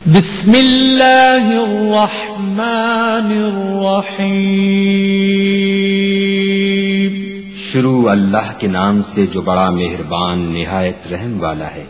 بسم اللہ الرحمن الرحیم۔ شروع اللہ کے نام سے جو بڑا مہربان نہایت رحم والا ہے۔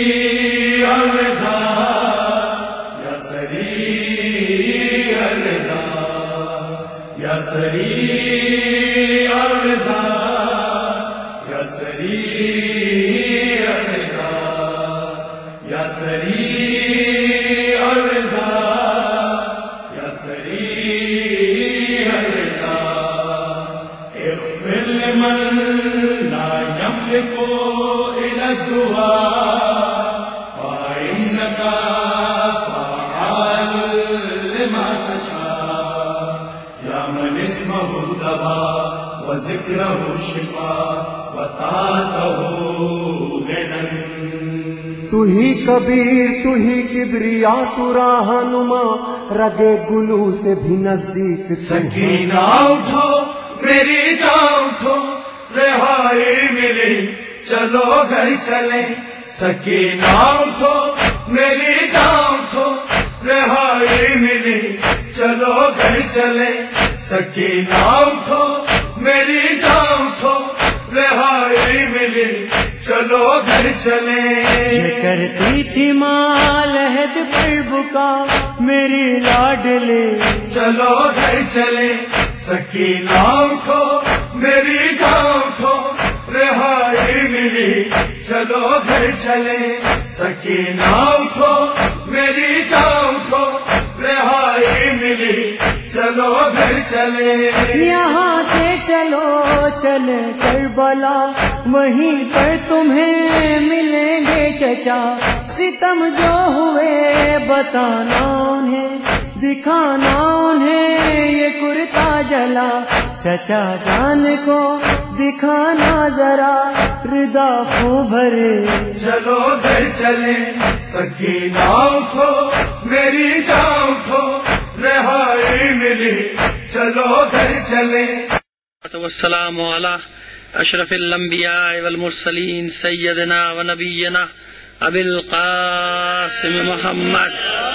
تو ہی کبیر تو ہی کبریا تو راہنما، رگے گلو سے بھی نزدیک سکینہ اٹھو میری جان اٹھو، رہائی ملی چلو گھر چلیں۔ سکینہ اٹھو میری جان اٹھو، رہائی ملی چلو گھر چلیں۔ سکینہ اٹھو میری جان اٹھو، رہائی ملی چلو گھر چلیں۔ یہ کرتی تھی ماں لہد پر بکا میری لاڈلی، چلو گھر چلیں۔ سکینہ اٹھو میری جان اٹھو، رہائی ملی چلو گھر چلیں۔ سکینہ اٹھو میری جان اٹھو، رہائی ملی چلو گھر چلیں۔ یہاں سے چلو چلے کربلا، وہیں پر تمہیں ملیں گے چچا۔ ستم جو ہوئے بتانا انہیں، دکھانا انہیں یہ کرتا جلا۔ چچا جان کو دکھانا ذرا ردا خوں بھرے، چلو گھر چلیں۔ سکینہ اٹھو میری جان اٹھو، رہائی ملی چلو گھر چلیں۔ والسلام علی اشرف الانبیاء والمرسلین سیدنا و نبینا ابی القاسم محمد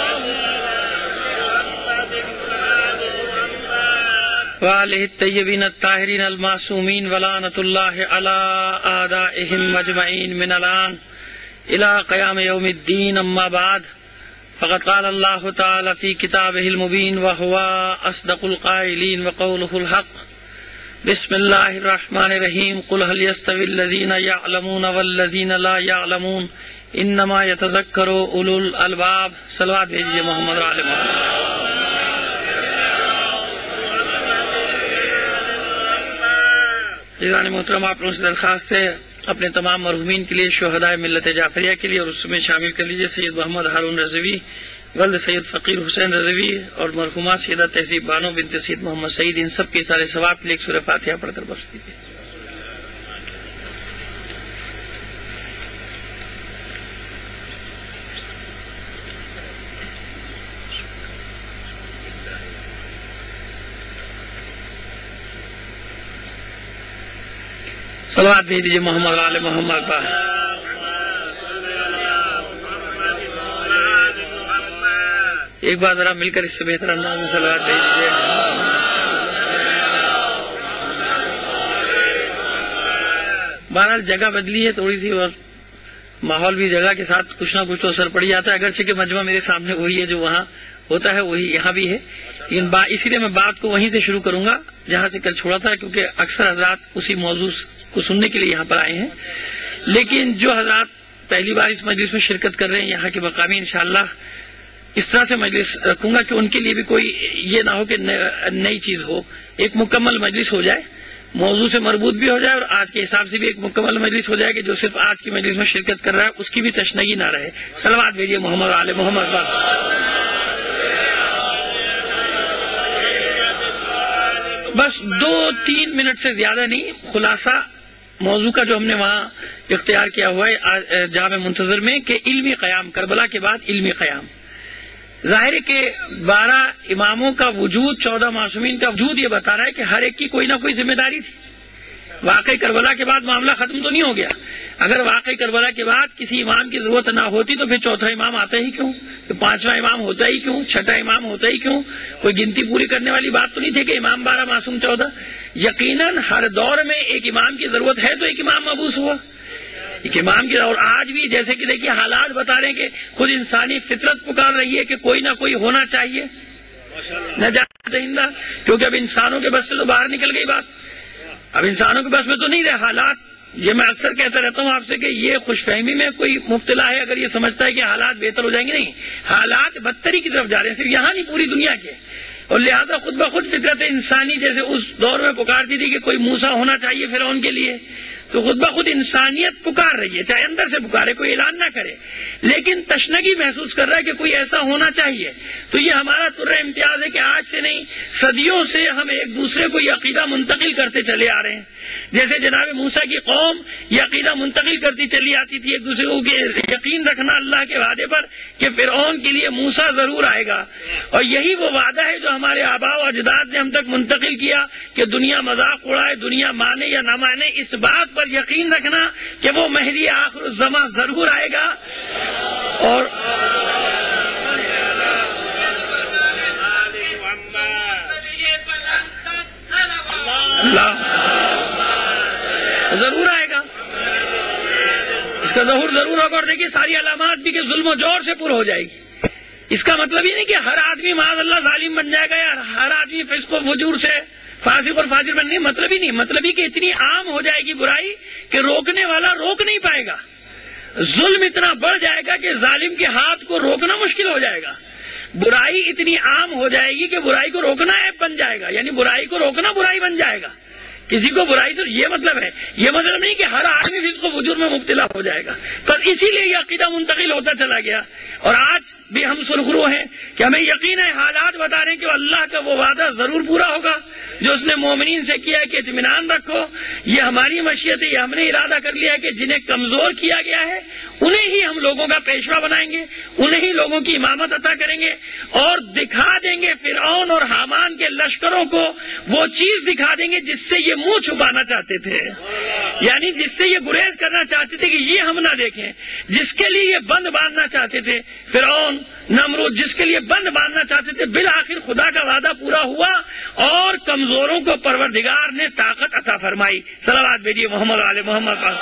وآلہ الطیبین الطاہرین المعصومین ولعنۃ اللہ علی اعدائہم اجمعین من الآن الی قیام یوم الدین، اما بعد فقد قال اللہ تعالی فی کتابہ المبین وہو اصدق القائلین وقولہ الحق۔ بسم اللہ الرحمن الرحیم۔ قل هل يستوي الذین یعلمون والذین لا یعلمون انما یتذکر اولو الالباب۔ صلوات بھیجیے محمد و آل محمد۔ عزیزان محترم، آپ لوگوں سے درخواست ہے اپنے تمام مرحومین کے لیے، شہدائے ملت جعفریہ کے لیے، اور اس میں شامل کر لیجیے سید محمد ہارون رضوی، ولد سید فقیر حسین رضوی، اور مرحومہ سیدہ تہذیب بانو بنت سید محمد سعید، ان سب کے سارے ثواب کے لیے ایک سورہ فاتحہ پڑھ کر بخش دیجیے۔ صلوات بھیج دیجیے محمد آل محمد پر۔ ایک بار ذرا مل کر اس سے بہتر انداز میں صلوات بھیج دیجیے۔ بہرحال جگہ بدلی ہے تھوڑی سی، اور ماحول بھی جگہ کے ساتھ کچھ نہ کچھ تو اثر پڑ جاتا ہے، اگرچہ کہ مجمع میرے سامنے وہی ہے جو وہاں ہوتا ہے، وہی یہاں بھی ہے، لیکن اسی لیے میں بات کو وہیں سے شروع کروں گا جہاں سے کل چھوڑا تھا، کیونکہ اکثر حضرات اسی موضوع کو سننے کے لیے یہاں پر آئے ہیں۔ لیکن جو حضرات پہلی بار اس مجلس میں شرکت کر رہے ہیں، یہاں کے مقامی، انشاءاللہ اس طرح سے مجلس رکھوں گا کہ ان کے لیے بھی کوئی یہ نہ ہو کہ نئی چیز ہو، ایک مکمل مجلس ہو جائے، موضوع سے مربوط بھی ہو جائے، اور آج کے حساب سے بھی ایک مکمل مجلس ہو جائے کہ جو صرف آج کی مجلس میں شرکت کر رہا ہے اس کی بھی تشنگی نہ رہے۔ صلوات بھیجیے محمد آل محمد پر۔ بس 2-3 منٹ سے زیادہ نہیں، خلاصہ موضوع کا جو ہم نے وہاں اختیار کیا ہوا ہے جامع منتظر میں، کہ علمی قیام، کربلا کے بعد علمی قیام۔ ظاہر ہے کہ 12 اماموں کا وجود، 14 معصومین کا وجود یہ بتا رہا ہے کہ ہر ایک کی کوئی نہ کوئی ذمہ داری تھی۔ واقعی کربلا کے بعد معاملہ ختم تو نہیں ہو گیا. اگر واقعی کربلا کے بعد کسی امام کی ضرورت نہ ہوتی تو پھر چوتھا امام آتا ہی کیوں, پانچواں امام ہوتا ہی کیوں, چھٹا امام ہوتا ہی کیوں؟ کوئی گنتی پوری کرنے والی بات تو نہیں تھی کہ امام 12 معصوم 14. یقیناً ہر دور میں ایک امام کی ضرورت ہے تو ایک امام مبعوث ہوا. ایک امام کی, اور آج بھی جیسے کہ دیکھیے حالات بتا رہے ہیں کہ خود انسانی فطرت پکار رہی ہے کہ کوئی نہ کوئی ہونا چاہیے. نجات دہندہ, کیونکہ اب انسانوں کے بس سے تو باہر نکل گئی بات. اب انسانوں کے بس میں تو نہیں رہے حالات. یہ میں اکثر کہتا رہتا ہوں آپ سے کہ یہ خوش فہمی میں کوئی مبتلا ہے اگر یہ سمجھتا ہے کہ حالات بہتر ہو جائیں گے. نہیں, حالات بدتری کی طرف جا رہے ہیں, صرف یہاں نہیں پوری دنیا کے. اور لہذا خود بخود فطرت انسانی جیسے اس دور میں پکارتی تھی کہ کوئی موسیٰ ہونا چاہیے فرعون کے لیے, تو خود بخود انسانیت پکار رہی ہے, چاہے اندر سے پکارے, کوئی اعلان نہ کرے, لیکن تشنگی محسوس کر رہا ہے کہ کوئی ایسا ہونا چاہیے. تو یہ ہمارا ترہ امتیاز ہے کہ آج سے نہیں, صدیوں سے ہم ایک دوسرے کو یہ عقیدہ منتقل کرتے چلے آ رہے ہیں. جیسے جناب موسیٰ کی قوم یہ عقیدہ منتقل کرتی چلی آتی تھی ایک دوسرے کو کہ یقین رکھنا اللہ کے وعدے پر کہ فرعون کے لیے موسیٰ ضرور آئے گا. اور یہی وہ وعدہ ہے جو ہمارے آباء و اجداد نے ہم تک منتقل کیا کہ دنیا مذاق اڑائے, دنیا مانے یا نہ مانے, اس بات پر یقین رکھنا کہ وہ مہدی آخر الزماں ضرور آئے گا. اور اللہ ضرور آئے گا, اس کا ظہور ضرور ہوگا. اور دیکھیے ساری علامات بھی کہ ظلم و جور سے پر ہو جائے گی. اس کا مطلب یہ نہیں کہ ہر آدمی معاذ اللہ ظالم بن جائے گا یا ہر آدمی فسق و فجور سے فاسق اور فاجر بن, نہیں, مطلب ہی نہیں. مطلب ہی کہ اتنی عام ہو جائے گی برائی کہ روکنے والا روک نہیں پائے گا. ظلم اتنا بڑھ جائے گا کہ ظالم کے ہاتھ کو روکنا مشکل ہو جائے گا. برائی اتنی عام ہو جائے گی کہ برائی کو روکنا عیب بن جائے گا, یعنی برائی کو روکنا برائی بن جائے گا. کسی کو برائی سے یہ مطلب ہے, یہ مطلب نہیں کہ ہر آدمی فسق و فجور میں مبتلا ہو جائے گا. بس اسی لیے یہ عقیدہ منتقل ہوتا چلا گیا. اور آج بھی ہم سرخرو ہیں کہ ہمیں یقین ہے, حالات بتا رہے ہیں کہ اللہ کا وہ وعدہ ضرور پورا ہوگا جو اس نے مومنین سے کیا ہے کہ اطمینان رکھو, یہ ہماری مشیت ہے, یہ ہم نے ارادہ کر لیا ہے کہ جنہیں کمزور کیا گیا ہے انہیں ہی ہم لوگوں کا پیشوا بنائیں گے, انہیں ہی لوگوں کی امامت عطا کریں گے, اور دکھا دیں گے فرعون اور حامان کے لشکروں کو وہ چیز دکھا دیں گے جس سے یہ منہ چھپانا چاہتے تھے, یعنی جس سے یہ گریز کرنا چاہتے تھے کہ یہ ہم نہ دیکھیں, جس کے لیے یہ بند باندھنا چاہتے تھے فرعون نمرود, جس کے لیے بند باندھنا چاہتے تھے, بالآخر خدا کا وعدہ پورا ہوا اور کمزوروں کو پروردگار نے طاقت عطا فرمائی. صلوات بھیجیے محمد علی محمد پر.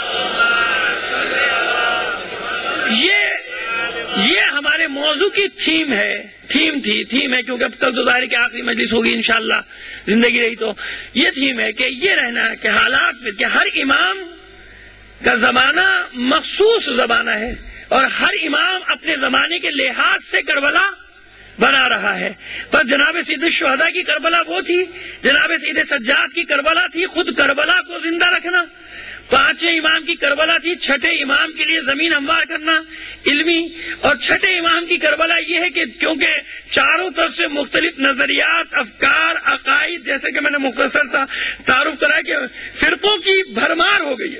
یہ ہمارے موضوع کی تھیم ہے, تھیم ہے کیونکہ اب کل تو ظاہر کہ آخری مجلس ہوگی انشاءاللہ, زندگی رہی تو یہ تھیم ہے کہ یہ رہنا کہ حالات میں کہ ہر امام کا زمانہ مخصوص زمانہ ہے اور ہر امام اپنے زمانے کے لحاظ سے کربلا بنا رہا ہے. پر جناب سید الشہداء کی کربلا وہ تھی, جناب سید سجاد کی کربلا تھی خود کربلا کو زندہ رکھنا, پانچویں امام کی کربلا تھی چھٹے امام کے لیے زمین ہموار کرنا علمی, اور چھٹے امام کی کربلا یہ ہے کہ کیونکہ چاروں طرف سے مختلف نظریات, افکار, عقائد, جیسے کہ میں نے مختصر سا تعارف کرا کہ فرقوں کی بھرمار ہو گئی ہے,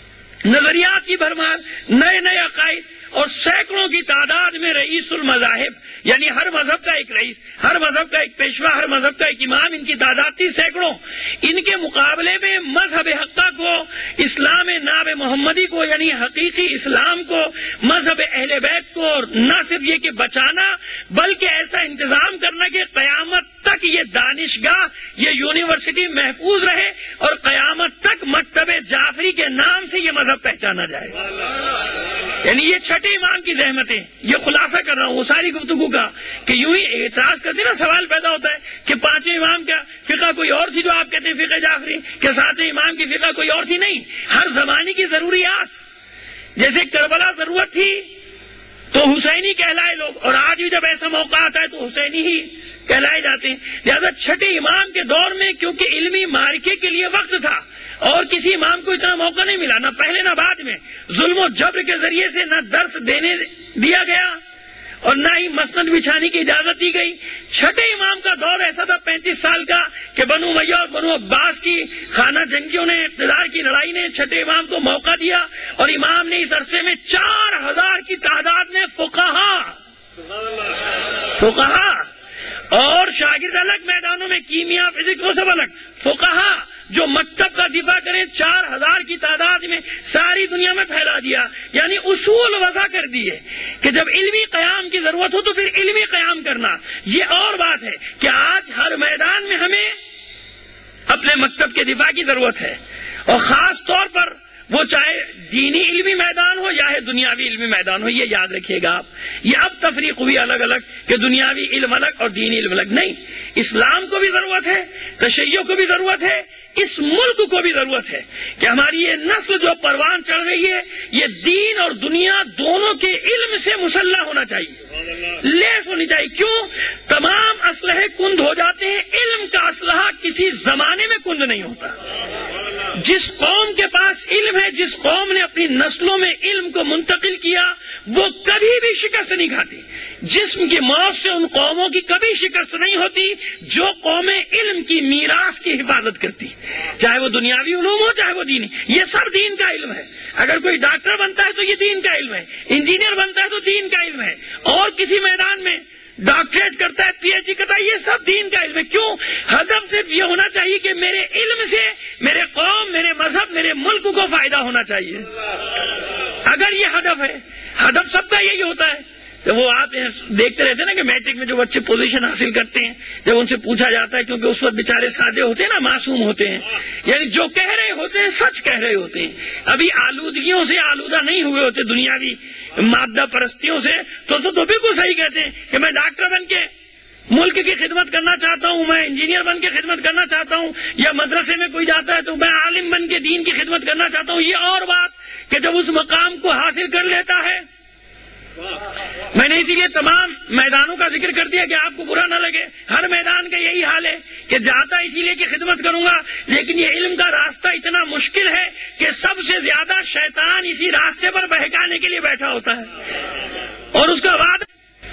نظریات کی بھرمار, نئے نئے عقائد, اور سینکڑوں کی تعداد میں رئیس المذاہب, یعنی ہر مذہب کا ایک رئیس, ہر مذہب کا ایک پیشوا, ہر مذہب کا ایک امام, ان کی تعداد تھی سینکڑوں. ان کے مقابلے میں مذہب حقہ کو, اسلام ناب محمدی کو, یعنی حقیقی اسلام کو, مذہب اہل بیت کو, اور نہ صرف یہ کہ بچانا بلکہ ایسا انتظام کرنا کہ قیامت تک یہ دانشگاہ, یہ یونیورسٹی محفوظ رہے اور قیامت تک مکتب جعفری کے نام سے یہ مذہب پہچانا جائے. یعنی یہ چھٹے امام کی زحمتیں, یہ خلاصہ کر رہا ہوں وہ ساری گفتگو کا کہ یوں ہی اعتراض کرتے نا, سوال پیدا ہوتا ہے کہ پانچویں امام کا فقہ کوئی اور تھی جو آپ کہتے ہیں فقہ جعفری, کہ ساتویں امام کی فقہ کوئی اور تھی. نہیں, ہر زمانے کی ضروریات, جیسے کربلا ضرورت تھی تو حسینی کہلائے لوگ, اور آج بھی جب ایسا موقع آتا ہے تو حسینی ہی کہلائے جاتے ہیں. لہذا چھٹے امام کے دور میں کیونکہ علمی معرکے کے لیے وقت تھا اور کسی امام کو اتنا موقع نہیں ملا, نہ پہلے نہ بعد میں, ظلم و جبر کے ذریعے سے نہ درس دینے دیا گیا اور نہ ہی مسند بچھانے کی اجازت دی گئی. چھٹے امام کا دور ایسا تھا 35 سال کا کہ بنو امیہ اور بنو عباس کی خانہ جنگیوں نے, اقتدار کی لڑائی نے چھٹے امام کو موقع دیا, اور امام نے اس عرصے میں 4000 کی تعداد میں فقہا اور شاگرد الگ میدانوں میں, کیمیا, فزکس, وہ سب الگ, فقہا جو مکتب کا دفاع کریں 4000 کی تعداد میں ساری دنیا میں پھیلا دیا، یعنی اصول وضع کر دیے کہ جب علمی قیام کی ضرورت ہو تو پھر علمی قیام کرنا۔ یہ اور بات ہے کہ آج ہر میدان میں ہمیں اپنے مکتب کے دفاع کی ضرورت ہے، اور خاص طور پر وہ چاہے دینی علمی میدان ہو یا دنیاوی علمی میدان ہو۔ یہ یاد رکھیے گا آپ، یہ اب تفریق ہوئی الگ الگ کہ دنیاوی علم الگ اور دینی علم الگ، نہیں، اسلام کو بھی ضرورت ہے، تشیع کو بھی ضرورت ہے، اس ملک کو بھی ضرورت ہے کہ ہماری یہ نسل جو پروان چڑھ رہی ہے یہ دین اور دنیا دونوں کے علم سے مسلح ہونا چاہیے، لیس ہونی چاہیے۔ کیوں؟ تمام اسلحے کند ہو جاتے ہیں، علم کا اسلحہ کسی زمانے میں کند نہیں ہوتا۔ جس قوم کے پاس علم ہے، جس قوم نے اپنی نسلوں میں علم کو منتقل کیا، وہ کبھی بھی شکست نہیں کھاتی۔ جسم کی موت سے ان قوموں کی کبھی شکست نہیں ہوتی جو قومیں علم کی میراث کی حفاظت کرتی، چاہے وہ دنیاوی علوم ہو چاہے وہ دینی۔ یہ سب دین کا علم ہے۔ اگر کوئی ڈاکٹر بنتا ہے تو یہ دین کا علم ہے، انجینئر بنتا ہے تو دین کا علم ہے، اور کسی میدان میں ڈاکٹریٹ کرتا ہے، پی ایچ ڈی کرتا ہے، یہ سب دین کا علم ہے۔ کیوں؟ ہدف صرف یہ ہونا چاہیے کہ میرے علم سے میرے قوم، میرے مذہب، میرے ملک کو فائدہ ہونا چاہیے۔ اگر یہ ہدف ہے، ہدف سب کا یہی ہوتا ہے۔ وہ آپ دیکھتے رہتے ہیں نا کہ میٹرک میں جو بچے پوزیشن حاصل کرتے ہیں، جب ان سے پوچھا جاتا ہے، کیونکہ اس وقت بیچارے سادے ہوتے ہیں نا، معصوم ہوتے ہیں، یعنی جو کہہ رہے ہوتے ہیں سچ کہہ رہے ہوتے ہیں، ابھی آلودگیوں سے آلودہ نہیں ہوئے ہوتے، دنیاوی مادہ پرستیوں سے، تو بالکل صحیح کہتے ہیں کہ میں ڈاکٹر بن کے ملک کی خدمت کرنا چاہتا ہوں، میں انجینئر بن کے خدمت کرنا چاہتا ہوں، یا مدرسے میں کوئی جاتا ہے تو میں عالم بن کے دین کی خدمت کرنا چاہتا ہوں۔ یہ اور بات کہ جب اس مقام کو حاصل کر لیتا ہے، میں نے اسی لیے تمام میدانوں کا ذکر کر دیا کہ آپ کو برا نہ لگے، ہر میدان کا یہی حال ہے کہ جاتا اسی لیے کہ خدمت کروں گا، لیکن یہ علم کا راستہ اتنا مشکل ہے کہ سب سے زیادہ شیطان اسی راستے پر بہکانے کے لیے بیٹھا ہوتا ہے، اور اس کا وعدہ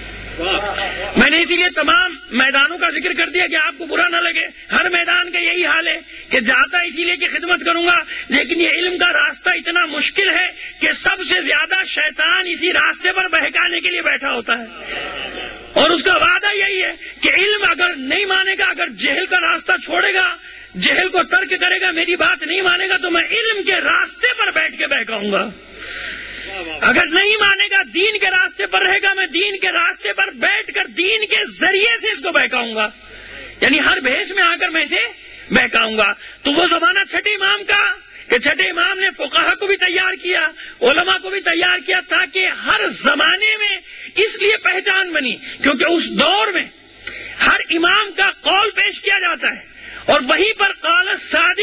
میں نے اسی لیے تمام میدانوں کا ذکر کر دیا کہ آپ کو برا نہ لگے، ہر میدان کا یہی حال ہے کہ جاتا اسی لیے کہ خدمت کروں گا، لیکن یہ علم کا راستہ اتنا مشکل ہے کہ سب سے زیادہ شیطان اسی راستے پر بہکانے کے لیے بیٹھا ہوتا ہے، اور اس کا وعدہ یہی ہے کہ علم اگر نہیں مانے گا، اگر جہل کا راستہ چھوڑے گا، جہل کو ترک کرے گا، میری بات نہیں مانے گا، تو میں علم کے راستے پر بیٹھ کے بہکاؤں گا۔ اگر نہیں مانے گا، دین کے راستے پر رہے گا، میں دین کے راستے پر بیٹھ کر دین کے ذریعے سے اس کو بہکاؤں گا، یعنی ہر بھیس میں آ کر میں اسے بہکاؤں گا۔ تو وہ زمانہ چھٹے امام کا کہ چھٹے امام نے فقہا کو بھی تیار کیا، علماء کو بھی تیار کیا، تاکہ ہر زمانے میں اس لیے پہچان بنی، کیونکہ اس دور میں ہر امام کا قول پیش کیا جاتا ہے، اور وہیں پر قال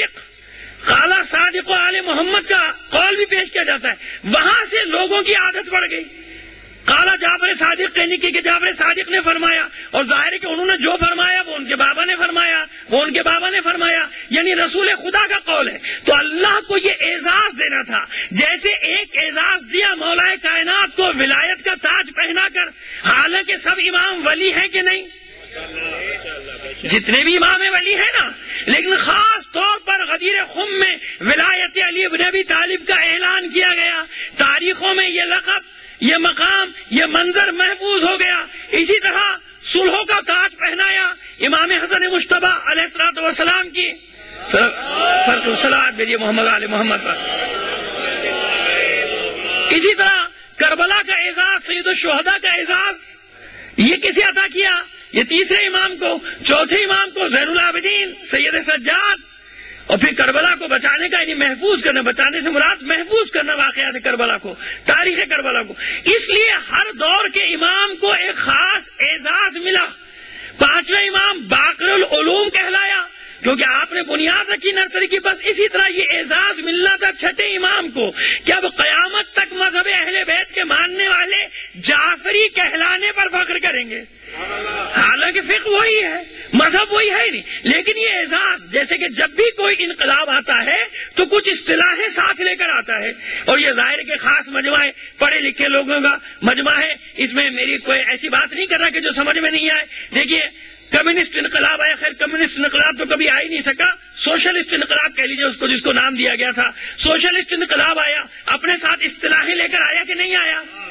صادق آل محمد کا قول بھی پیش کیا جاتا ہے، وہاں سے لوگوں کی عادت بڑھ گئی۔ قال جعفر صادق کہنے کی کہ جعفر صادق نے فرمایا، اور ظاہر ہے کہ انہوں نے جو فرمایا وہ ان کے بابا نے فرمایا، وہ ان کے بابا نے فرمایا، یعنی رسول خدا کا قول ہے۔ تو اللہ کو یہ اعزاز دینا تھا، جیسے ایک اعزاز دیا مولا کائنات کو ولایت کا تاج پہنا کر، حالانکہ سب امام ولی ہیں کہ نہیں؟ جتنے بھی امام ولی ہیں نا، لیکن خاص طور پر غدیر خم میں ولایت علی بن ابی طالب کا اعلان کیا گیا، تاریخوں میں یہ لقب، یہ مقام، یہ منظر محفوظ ہو گیا۔ اسی طرح صلحوں کا تاج پہنایا امام حسن مجتبی علیہ الصلوۃ والسلام کی فرق صلاۃ بھیجیے محمد علی محمد پر۔ اسی طرح کربلا کا اعزاز، سید الشہداء کا اعزاز، یہ کسے عطا کیا؟ یہ تیسرے امام کو، چوتھے امام کو زین العابدین سید سجاد، اور پھر کربلا کو بچانے کا، یعنی محفوظ کرنا، بچانے سے مراد محفوظ کرنا واقعات کربلا کو، تاریخ کربلا کو۔ اس لیے ہر دور کے امام کو ایک خاص اعزاز ملا۔ پانچواں امام باقر العلوم کہلایا، کیونکہ آپ نے بنیاد رکھی نرسری کی۔ بس اسی طرح یہ اعزاز ملنا تھا چھٹے امام کو کہ اب قیامت تک مذہب اہل بیت کے ماننے والے جعفری کہلانے پر فخر کریں گے، حالانکہ فقہ وہی ہے، مذہب وہی ہے نہیں، لیکن یہ اعزاز، جیسے کہ جب بھی کوئی انقلاب آتا ہے تو کچھ اصطلاحیں ساتھ لے کر آتا ہے، اور یہ ظاہر کے خاص مجمع ہے، پڑھے لکھے لوگوں کا مجمع ہے، اس میں میری کوئی ایسی بات نہیں کر رہا کہ جو سمجھ میں نہیں آئے۔ دیکھیے کمیونسٹ انقلاب آیا، خیر کمیونسٹ انقلاب تو کبھی آ ہی نہیں سکا، سوشلسٹ انقلاب کہہ لیجیے اس کو، جس کو نام دیا گیا تھا۔ سوشلسٹ انقلاب آیا، اپنے ساتھ اصطلاحیں لے کر آیا کہ نہیں آیا؟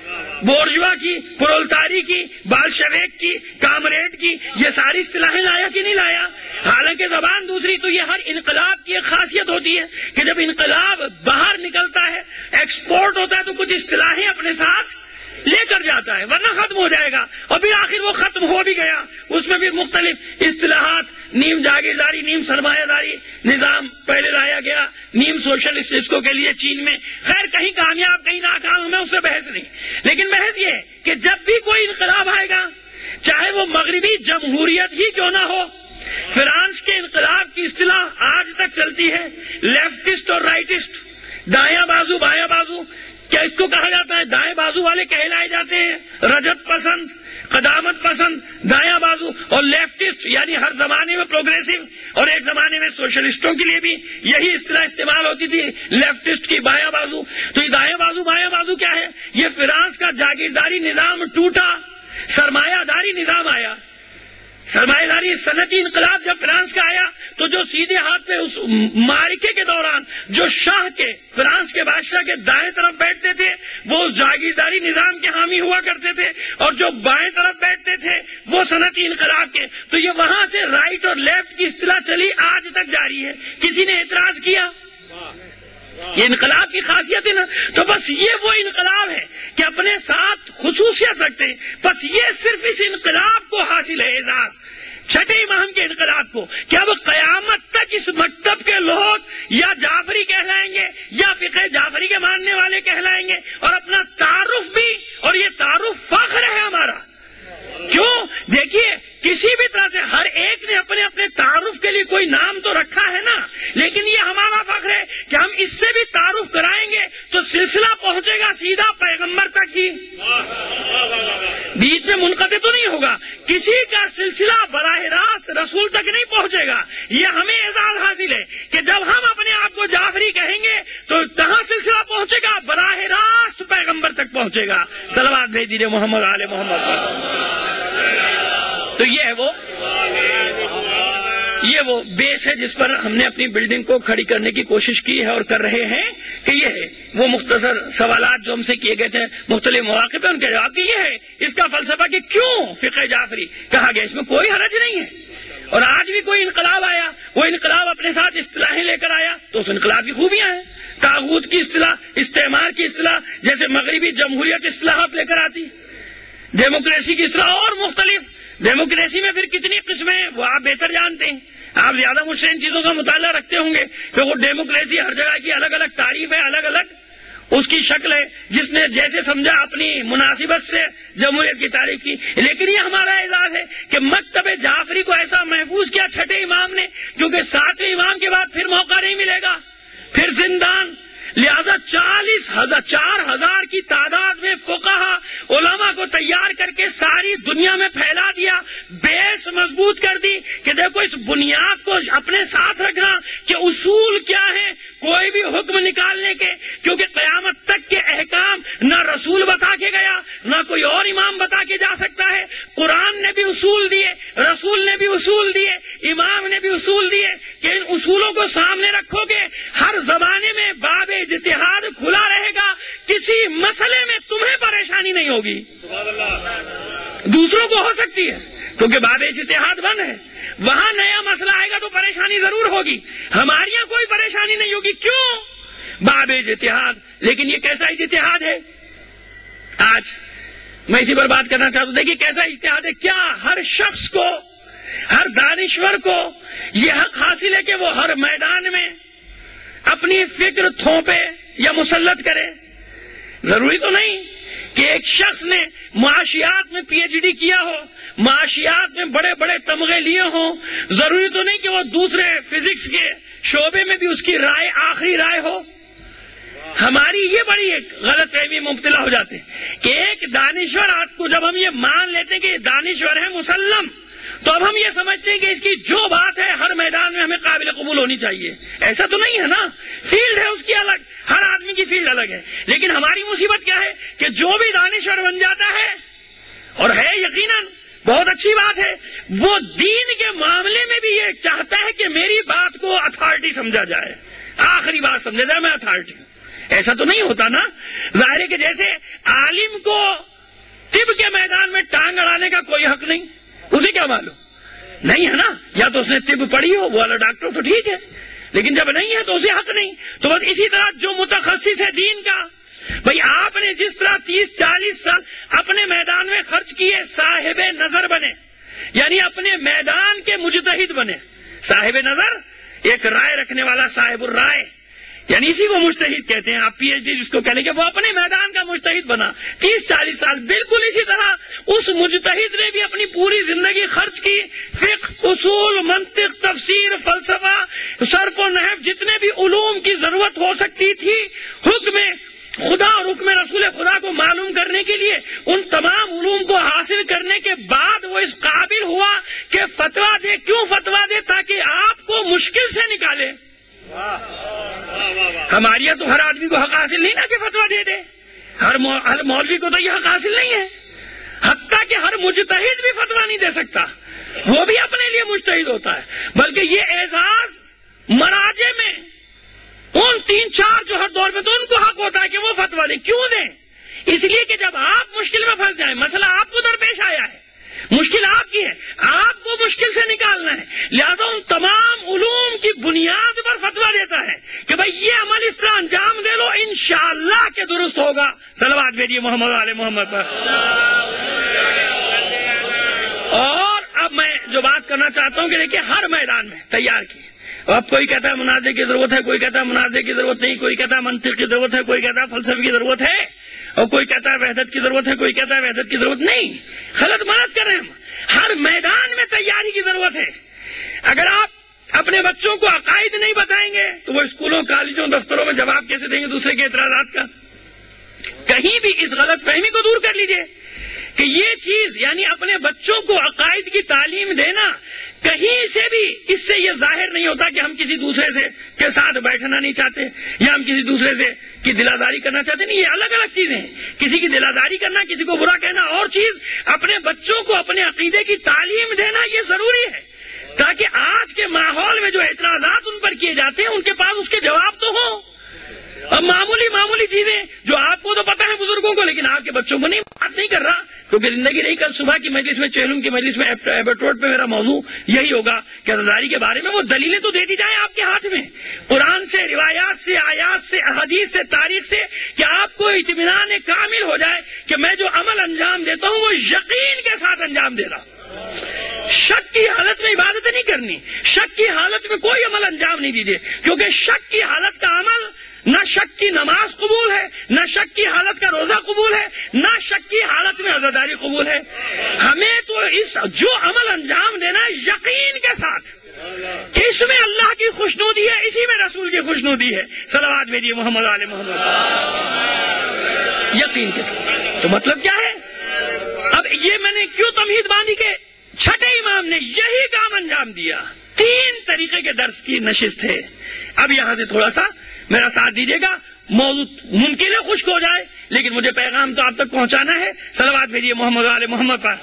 بورجوا کی، پرولتاری کی، بالشویک کی، کامریڈ کی، یہ ساری اصطلاحیں لایا کہ نہیں لایا؟ حالانکہ زبان دوسری. تو یہ ہر انقلاب کی ایک خاصیت ہوتی ہے کہ جب انقلاب باہر نکلتا ہے، ایکسپورٹ ہوتا ہے، تو کچھ اصطلاحیں اپنے ساتھ لے کر جاتا ہے، ورنہ ختم ہو جائے گا. اور پھر آخر وہ ختم ہو بھی گیا، اس میں پھر مختلف اصطلاحات، نیم جاگیرداری، نیم سرمایہ داری نظام پہلے لایا گیا، نیم سوشلسٹ اس کو کے لیے چین میں. خیر کہیں کامیاب کہیں ناکام، میں اس سے بحث نہیں. لیکن بحث یہ ہے کہ جب بھی کوئی انقلاب آئے گا، چاہے وہ مغربی جمہوریت ہی کیوں نہ ہو، فرانس کے انقلاب کی اصطلاح آج تک چلتی ہے، لیفٹسٹ اور رائٹسٹ، دایاں بازو بایاں بازو. کیا اس کو کہا جاتا ہے؟ دائیں بازو والے کہلائے جاتے ہیں رجت پسند، قدامت پسند، دایاں بازو. اور لیفٹسٹ یعنی ہر زمانے میں پروگریسو، اور ایک زمانے میں سوشلسٹوں کے لیے بھی یہی اصطلاح استعمال ہوتی تھی، لیفٹسٹ کی بایاں بازو. تو یہ دایاں بازو بایاں بازو کیا ہے؟ یہ فرانس کا جاگیرداری نظام ٹوٹا، سرمایہ داری نظام آیا. سرمایہ داری صنعتی انقلاب جب فرانس کا آیا تو جو سیدھے ہاتھ پہ اس معرکے کے دوران جو شاہ کے، فرانس کے بادشاہ کے دائیں طرف بیٹھتے تھے وہ اس جاگیرداری نظام کے حامی ہوا کرتے تھے، اور جو بائیں طرف بیٹھتے تھے وہ صنعتی انقلاب کے. تو یہ وہاں سے رائٹ اور لیفٹ کی اصطلاح چلی، آج تک جاری ہے. کسی نے اعتراض کیا؟ یہ انقلاب کی خاصیت ہے نا. تو بس یہ وہ انقلاب ہے کہ اپنے ساتھ خصوصیت رکھتے ہیں. بس یہ صرف اس انقلاب کو حاصل ہے اعزاز، چھٹے امام کے انقلاب کو، کہ اب قیامت تک اس مکتب کے لوگ یا جعفری کہلائیں گے یا فقہ جعفری کے ماننے والے کہلائیں گے. اور اپنا تعارف بھی، اور یہ تعارف فخر ہے ہمارا. کیوں؟ دیکھیے کسی بھی طرح سے ہر ایک نے اپنے اپنے تعارف کے لیے کوئی نام تو رکھا ہے نا، لیکن یہ ہمارا فخر ہے کہ ہم اس سے بھی تعارف کرائیں گے تو سلسلہ پہنچے گا سیدھا پیغمبر تک ہی، بیچ میں منقطع تو نہیں ہوگا. کسی کا سلسلہ براہ راست رسول تک نہیں پہنچے گا. یہ ہمیں اعزاز حاصل ہے کہ جب ہم اپنے آپ کو جعفری کہیں گے تو کہاں سلسلہ پہنچے گا؟ براہ راست پیغمبر تک پہنچے گا. صلوات بھیج دیجیے محمد آل محمد پر. تو یہ وہ بیس ہے جس پر ہم نے اپنی بلڈنگ کو کھڑی کرنے کی کوشش کی ہے اور کر رہے ہیں. کہ یہ ہے وہ مختصر سوالات جو ہم سے کیے گئے تھے مختلف مواقع پہ، ان کے جواب یہ ہے اس کا فلسفہ کہ کیوں فقہ جعفری کہا گیا. اس میں کوئی حرج نہیں ہے. اور آج بھی کوئی انقلاب آیا، وہ انقلاب اپنے ساتھ اصطلاحیں لے کر آیا تو اس انقلاب کی خوبیاں ہیں. طاغوت کی اصطلاح، استعمار کی اصطلاح، جیسے مغربی جمہوریت اصطلاحات لے کر آتی، ڈیموکریسی کی اصطلاح اور مختلف. ڈیموکریسی میں پھر کتنی قسمیں ہیں وہ آپ بہتر جانتے ہیں. آپ زیادہ مجھ سے ان چیزوں کا مطالعہ رکھتے ہوں گے کہ وہ ڈیموکریسی ہر جگہ کی الگ الگ تعریف ہے، الگ الگ اس کی شکل ہے، جس نے جیسے سمجھا اپنی مناسبت سے جمہوریت کی تعریف کی. لیکن یہ ہمارا اعزاز ہے کہ مکتب جعفری کو ایسا محفوظ کیا چھٹے امام نے، کیونکہ ساتویں امام کے بعد پھر موقع نہیں ملے گا، پھر زندان. لہذا 4,000 کی تعداد میں فقہا علماء کو تیار کر کے ساری دنیا میں پھیلا دیا، بیس مضبوط کر دی کہ دیکھو اس بنیاد کو اپنے ساتھ رکھنا کہ اصول کیا ہیں کوئی بھی حکم نکالنے کے، کیونکہ قیامت تک کے احکام نہ رسول بتا کے گیا نہ کوئی اور امام بتا کے جا سکتا ہے. قرآن نے بھی اصول دیے، رسول نے بھی اصول دیے، امام نے بھی اصول دیے کہ ان اصولوں کو سامنے رکھو گے ہر زمانے میں باب اجتہاد کھلا رہے گا، کسی مسئلے میں تمہیں پریشانی نہیں ہوگی. دوسروں کو ہو سکتی ہے کیونکہ باب اجتہاد بند ہے، وہاں نیا مسئلہ آئے گا تو پریشانی ضرور ہوگی. ہمارے یہاں کوئی پریشانی نہیں ہوگی. کیوں؟ باب اجتہاد. لیکن یہ کیسا اجتہاد ہے؟ آج میں اسی پر بات کرنا چاہتا ہوں. دیکھیے کیسا اجتہاد ہے. کیا ہر شخص کو، ہر دانشور کو یہ حق حاصل ہے کہ وہ ہر میدان میں اپنی فکر تھوپے یا مسلط کرے؟ ضروری تو نہیں کہ ایک شخص نے معاشیات میں پی ایچ ڈی کیا ہو، معاشیات میں بڑے بڑے تمغے لیے ہوں. ضروری تو نہیں کہ وہ دوسرے فزکس کے شعبے میں بھی اس کی رائے آخری رائے ہو. ہماری یہ بڑی ایک غلط فہمی مبتلا ہو جاتے ہیں کہ ایک دانشور آپ کو جب ہم یہ مان لیتے ہیں کہ یہ دانشور ہے مسلم، تو اب ہم یہ سمجھتے ہیں کہ اس کی جو بات ہے ہر میدان میں ہمیں قابل قبول ہونی چاہیے. ایسا تو نہیں ہے نا. فیلڈ ہے اس کی الگ، ہر آدمی کی فیلڈ الگ ہے. لیکن ہماری مصیبت کیا ہے کہ جو بھی دانشور بن جاتا ہے، اور ہے یقیناً بہت اچھی بات ہے، وہ دین کے معاملے میں بھی یہ چاہتا ہے کہ میری بات کو اتھارٹی سمجھا جائے، آخری بات سمجھا جائے، میں اتھارٹی ہوں. ایسا تو نہیں ہوتا نا. ظاہر ہے کہ جیسے عالم کو طب کے میدان میں ٹانگ اڑانے کا کوئی حق نہیں, اسے کیا معلوم, نہیں ہے نا, یا تو اس نے طب پڑھی ہو وہ والا ڈاکٹر تو ٹھیک ہے, لیکن جب نہیں ہے تو اسے حق نہیں. تو بس اسی طرح جو متخصص ہے دین کا, بھئی آپ نے جس طرح 30-40 سال اپنے میدان میں خرچ کیے, صاحب نظر بنے, یعنی اپنے میدان کے مجتہد بنے. صاحب نظر ایک رائے رکھنے والا, صاحب الرائے, یعنی اسی کو مجتہد کہتے ہیں. آپ پی ایچ ڈی جس کو کہنے کے, وہ اپنے میدان کا مجتہد بنا 30-40 سال. بالکل اسی طرح اس مجتہد نے بھی اپنی پوری زندگی خرچ کی, فقہ, اصول, منطق, تفسیر, فلسفہ, صرف و نحو, جتنے بھی علوم کی ضرورت ہو سکتی تھی حکم خدا اور حکم رسول خدا کو معلوم کرنے کے لیے, ان تمام علوم کو حاصل کرنے کے بعد وہ اس قابل ہوا کہ فتویٰ دے. کیوں فتویٰ دے؟ تاکہ آپ کو مشکل سے نکالے. ہمارے یہاں تو ہر آدمی کو حق حاصل نہیں نا کہ فتویٰ دے دے, ہر مولوی کو تو یہ حق حاصل نہیں ہے. حتیٰ کہ ہر مجتہد بھی فتویٰ نہیں دے سکتا, وہ بھی اپنے لیے مجتہد ہوتا ہے. بلکہ یہ اعزاز مراجع میں ان 3-4 جو ہر دور میں, تو ان کو حق ہوتا ہے کہ وہ فتویٰ دیں. کیوں دیں؟ اس لیے کہ جب آپ مشکل میں پھنس جائیں, مسئلہ آپ کو درپیش آیا ہے, مشکل آپ کی ہے, آپ کو مشکل سے نکالنا ہے, لہذا ان تمام علوم کی بنیاد پر فتویٰ دیتا ہے کہ بھئی یہ عمل اس طرح انجام دے لو, انشاءاللہ کہ درست ہوگا. صلوات بھیجیے محمد علیہ محمد پر. اور اب میں جو بات کرنا چاہتا ہوں کہ دیکھیں ہر میدان میں تیار کی. اب کوئی کہتا ہے منازع کی ضرورت ہے, کوئی کہتا ہے منازع کی ضرورت نہیں, کوئی کہتا ہے منطق کی ضرورت ہے, کوئی کہتا ہے فلسفے کی ضرورت ہے, اور کوئی کہتا ہے وحدت کی ضرورت ہے, کوئی کہتا ہے وحدت کی ضرورت نہیں. غلط مراد کر رہے ہیں ہم. ہر میدان میں تیاری کی ضرورت ہے. اگر آپ اپنے بچوں کو عقائد نہیں بتائیں گے تو وہ اسکولوں, کالجوں, دفتروں میں جواب کیسے دیں گے دوسرے کے اعتراضات کا؟ کہیں بھی اس غلط فہمی کو دور کر لیجئے کہ یہ چیز, یعنی اپنے بچوں کو عقائد کی تعلیم دینا, کہیں سے بھی اس سے یہ ظاہر نہیں ہوتا کہ ہم کسی دوسرے سے کے ساتھ بیٹھنا نہیں چاہتے یا ہم کسی دوسرے سے کی دلاداری کرنا چاہتے نہیں. یہ الگ الگ چیزیں ہیں. کسی کی دلاداری کرنا, کسی کو برا کہنا اور چیز, اپنے بچوں کو اپنے عقیدے کی تعلیم دینا یہ ضروری ہے, تاکہ آج کے ماحول میں جو اعتراضات ان پر کیے جاتے ہیں ان کے پاس اس کے جواب تو ہوں. اب معمولی چیزیں جو آپ کو تو پتہ ہے بزرگوں کو, لیکن آپ کے بچوں کو نہیں. بات نہیں کر رہا کیونکہ زندگی نہیں, کل صبح کی مجلس میں, چہلم کی مجلس میں, ایبٹ روڈ پہ میرا موضوع یہی ہوگا کہ عزاداری کے بارے میں وہ دلیلیں تو دے دی جائیں آپ کے ہاتھ میں, قرآن سے, روایات سے, آیات سے, احادیث سے, تاریخ سے, کہ آپ کو اطمینان کامل ہو جائے کہ میں جو عمل انجام دیتا ہوں وہ یقین کے ساتھ انجام دے رہا ہوں. شک کی حالت میں عبادت نہیں کرنی, شک کی حالت میں کوئی عمل انجام نہیں دیجیے, کیونکہ شک کی حالت کا عمل, نہ شک کی نماز قبول ہے, نہ شک کی حالت کا روزہ قبول ہے, نہ شک کی حالت میں عزاداری قبول ہے. ہمیں تو اس جو عمل انجام دینا ہے یقین کے ساتھ کہ اس میں اللہ کی خوشنودی ہے, اسی میں رسول کی خوشنودی ہے. صلوات بھیجیے محمد علیہ محمد. یقین کے ساتھ. تو مطلب کیا ہے؟ اب یہ میں نے کیوں تمہید باندھی کہ چھٹے امام نے یہی کام انجام دیا. 3 طریقے کے درس کی نشست ہے. اب یہاں سے تھوڑا سا میرا ساتھ دیجیے گا, موضوع ممکن ہے خشک ہو جائے لیکن مجھے پیغام تو آپ تک پہنچانا ہے. صلوات بھیجیے محمد علیہ محمد پر.